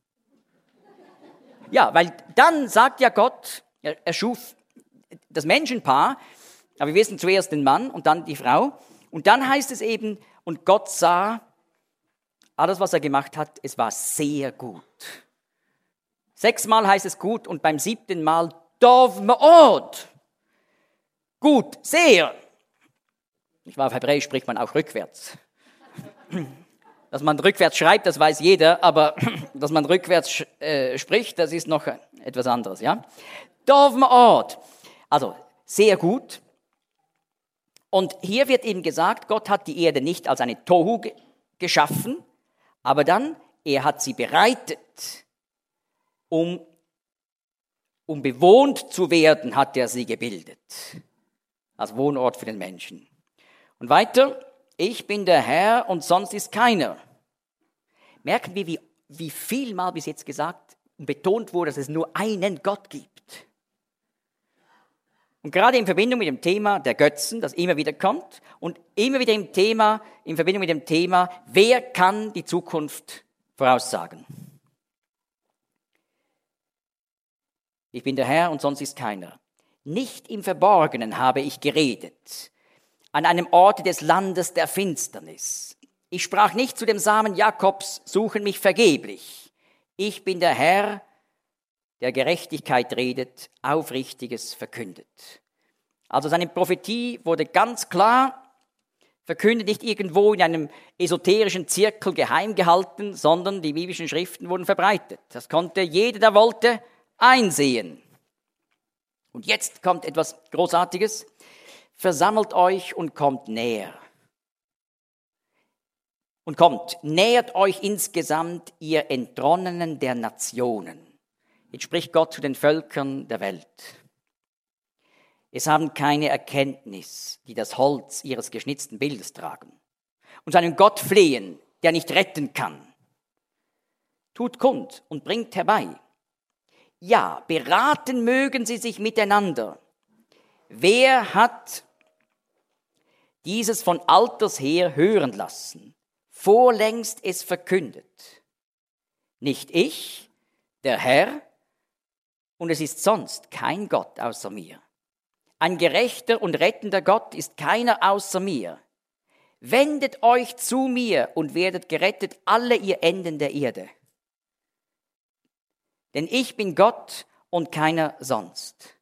Ja, weil dann sagt ja Gott, er, er schuf das Menschenpaar, aber wir wissen zuerst den Mann und dann die Frau. Und dann heißt es eben, und Gott sah, alles, was er gemacht hat, es war sehr gut. Sechsmal heißt es gut und beim siebten Mal Tov Me'od. Gut, sehr. Ich war auf Hebräisch, spricht man auch rückwärts. Dass man rückwärts schreibt, das weiß jeder, aber dass man rückwärts äh, spricht, das ist noch etwas anderes. Ja? Tov Me'od. Also, sehr gut. Und hier wird eben gesagt, Gott hat die Erde nicht als eine Tohu ge- geschaffen, aber dann, er hat sie bereitet. um, um bewohnt zu werden, hat er sie gebildet. Als Wohnort für den Menschen. Und weiter, ich bin der Herr und sonst ist keiner. Merken wir, wie, wie viel mal bis jetzt gesagt und betont wurde, dass es nur einen Gott gibt. Und gerade in Verbindung mit dem Thema der Götzen, das immer wieder kommt, und immer wieder im Thema, in Verbindung mit dem Thema, wer kann die Zukunft voraussagen? Ich bin der Herr und sonst ist keiner. Nicht im Verborgenen habe ich geredet, an einem Ort des Landes der Finsternis. Ich sprach nicht zu dem Samen Jakobs, suchen mich vergeblich. Ich bin der Herr, der Gerechtigkeit redet, Aufrichtiges verkündet. Also seine Prophetie wurde ganz klar verkündet, nicht irgendwo in einem esoterischen Zirkel geheim gehalten, sondern die biblischen Schriften wurden verbreitet. Das konnte jeder, der wollte, einsehen. Und jetzt kommt etwas Großartiges. Versammelt euch und kommt näher. Und kommt, nähert euch insgesamt, ihr Entronnenen der Nationen. Jetzt spricht Gott zu den Völkern der Welt. Es haben keine Erkenntnis, die das Holz ihres geschnitzten Bildes tragen. Und seinen Gott flehen, der nicht retten kann. Tut kund und bringt herbei. Ja, beraten mögen sie sich miteinander. Wer hat dieses von alters her hören lassen, vorlängst es verkündet? Nicht ich, der Herr, und es ist sonst kein Gott außer mir. Ein gerechter und rettender Gott ist keiner außer mir. Wendet euch zu mir und werdet gerettet, alle ihr Enden der Erde. Denn ich bin Gott und keiner sonst.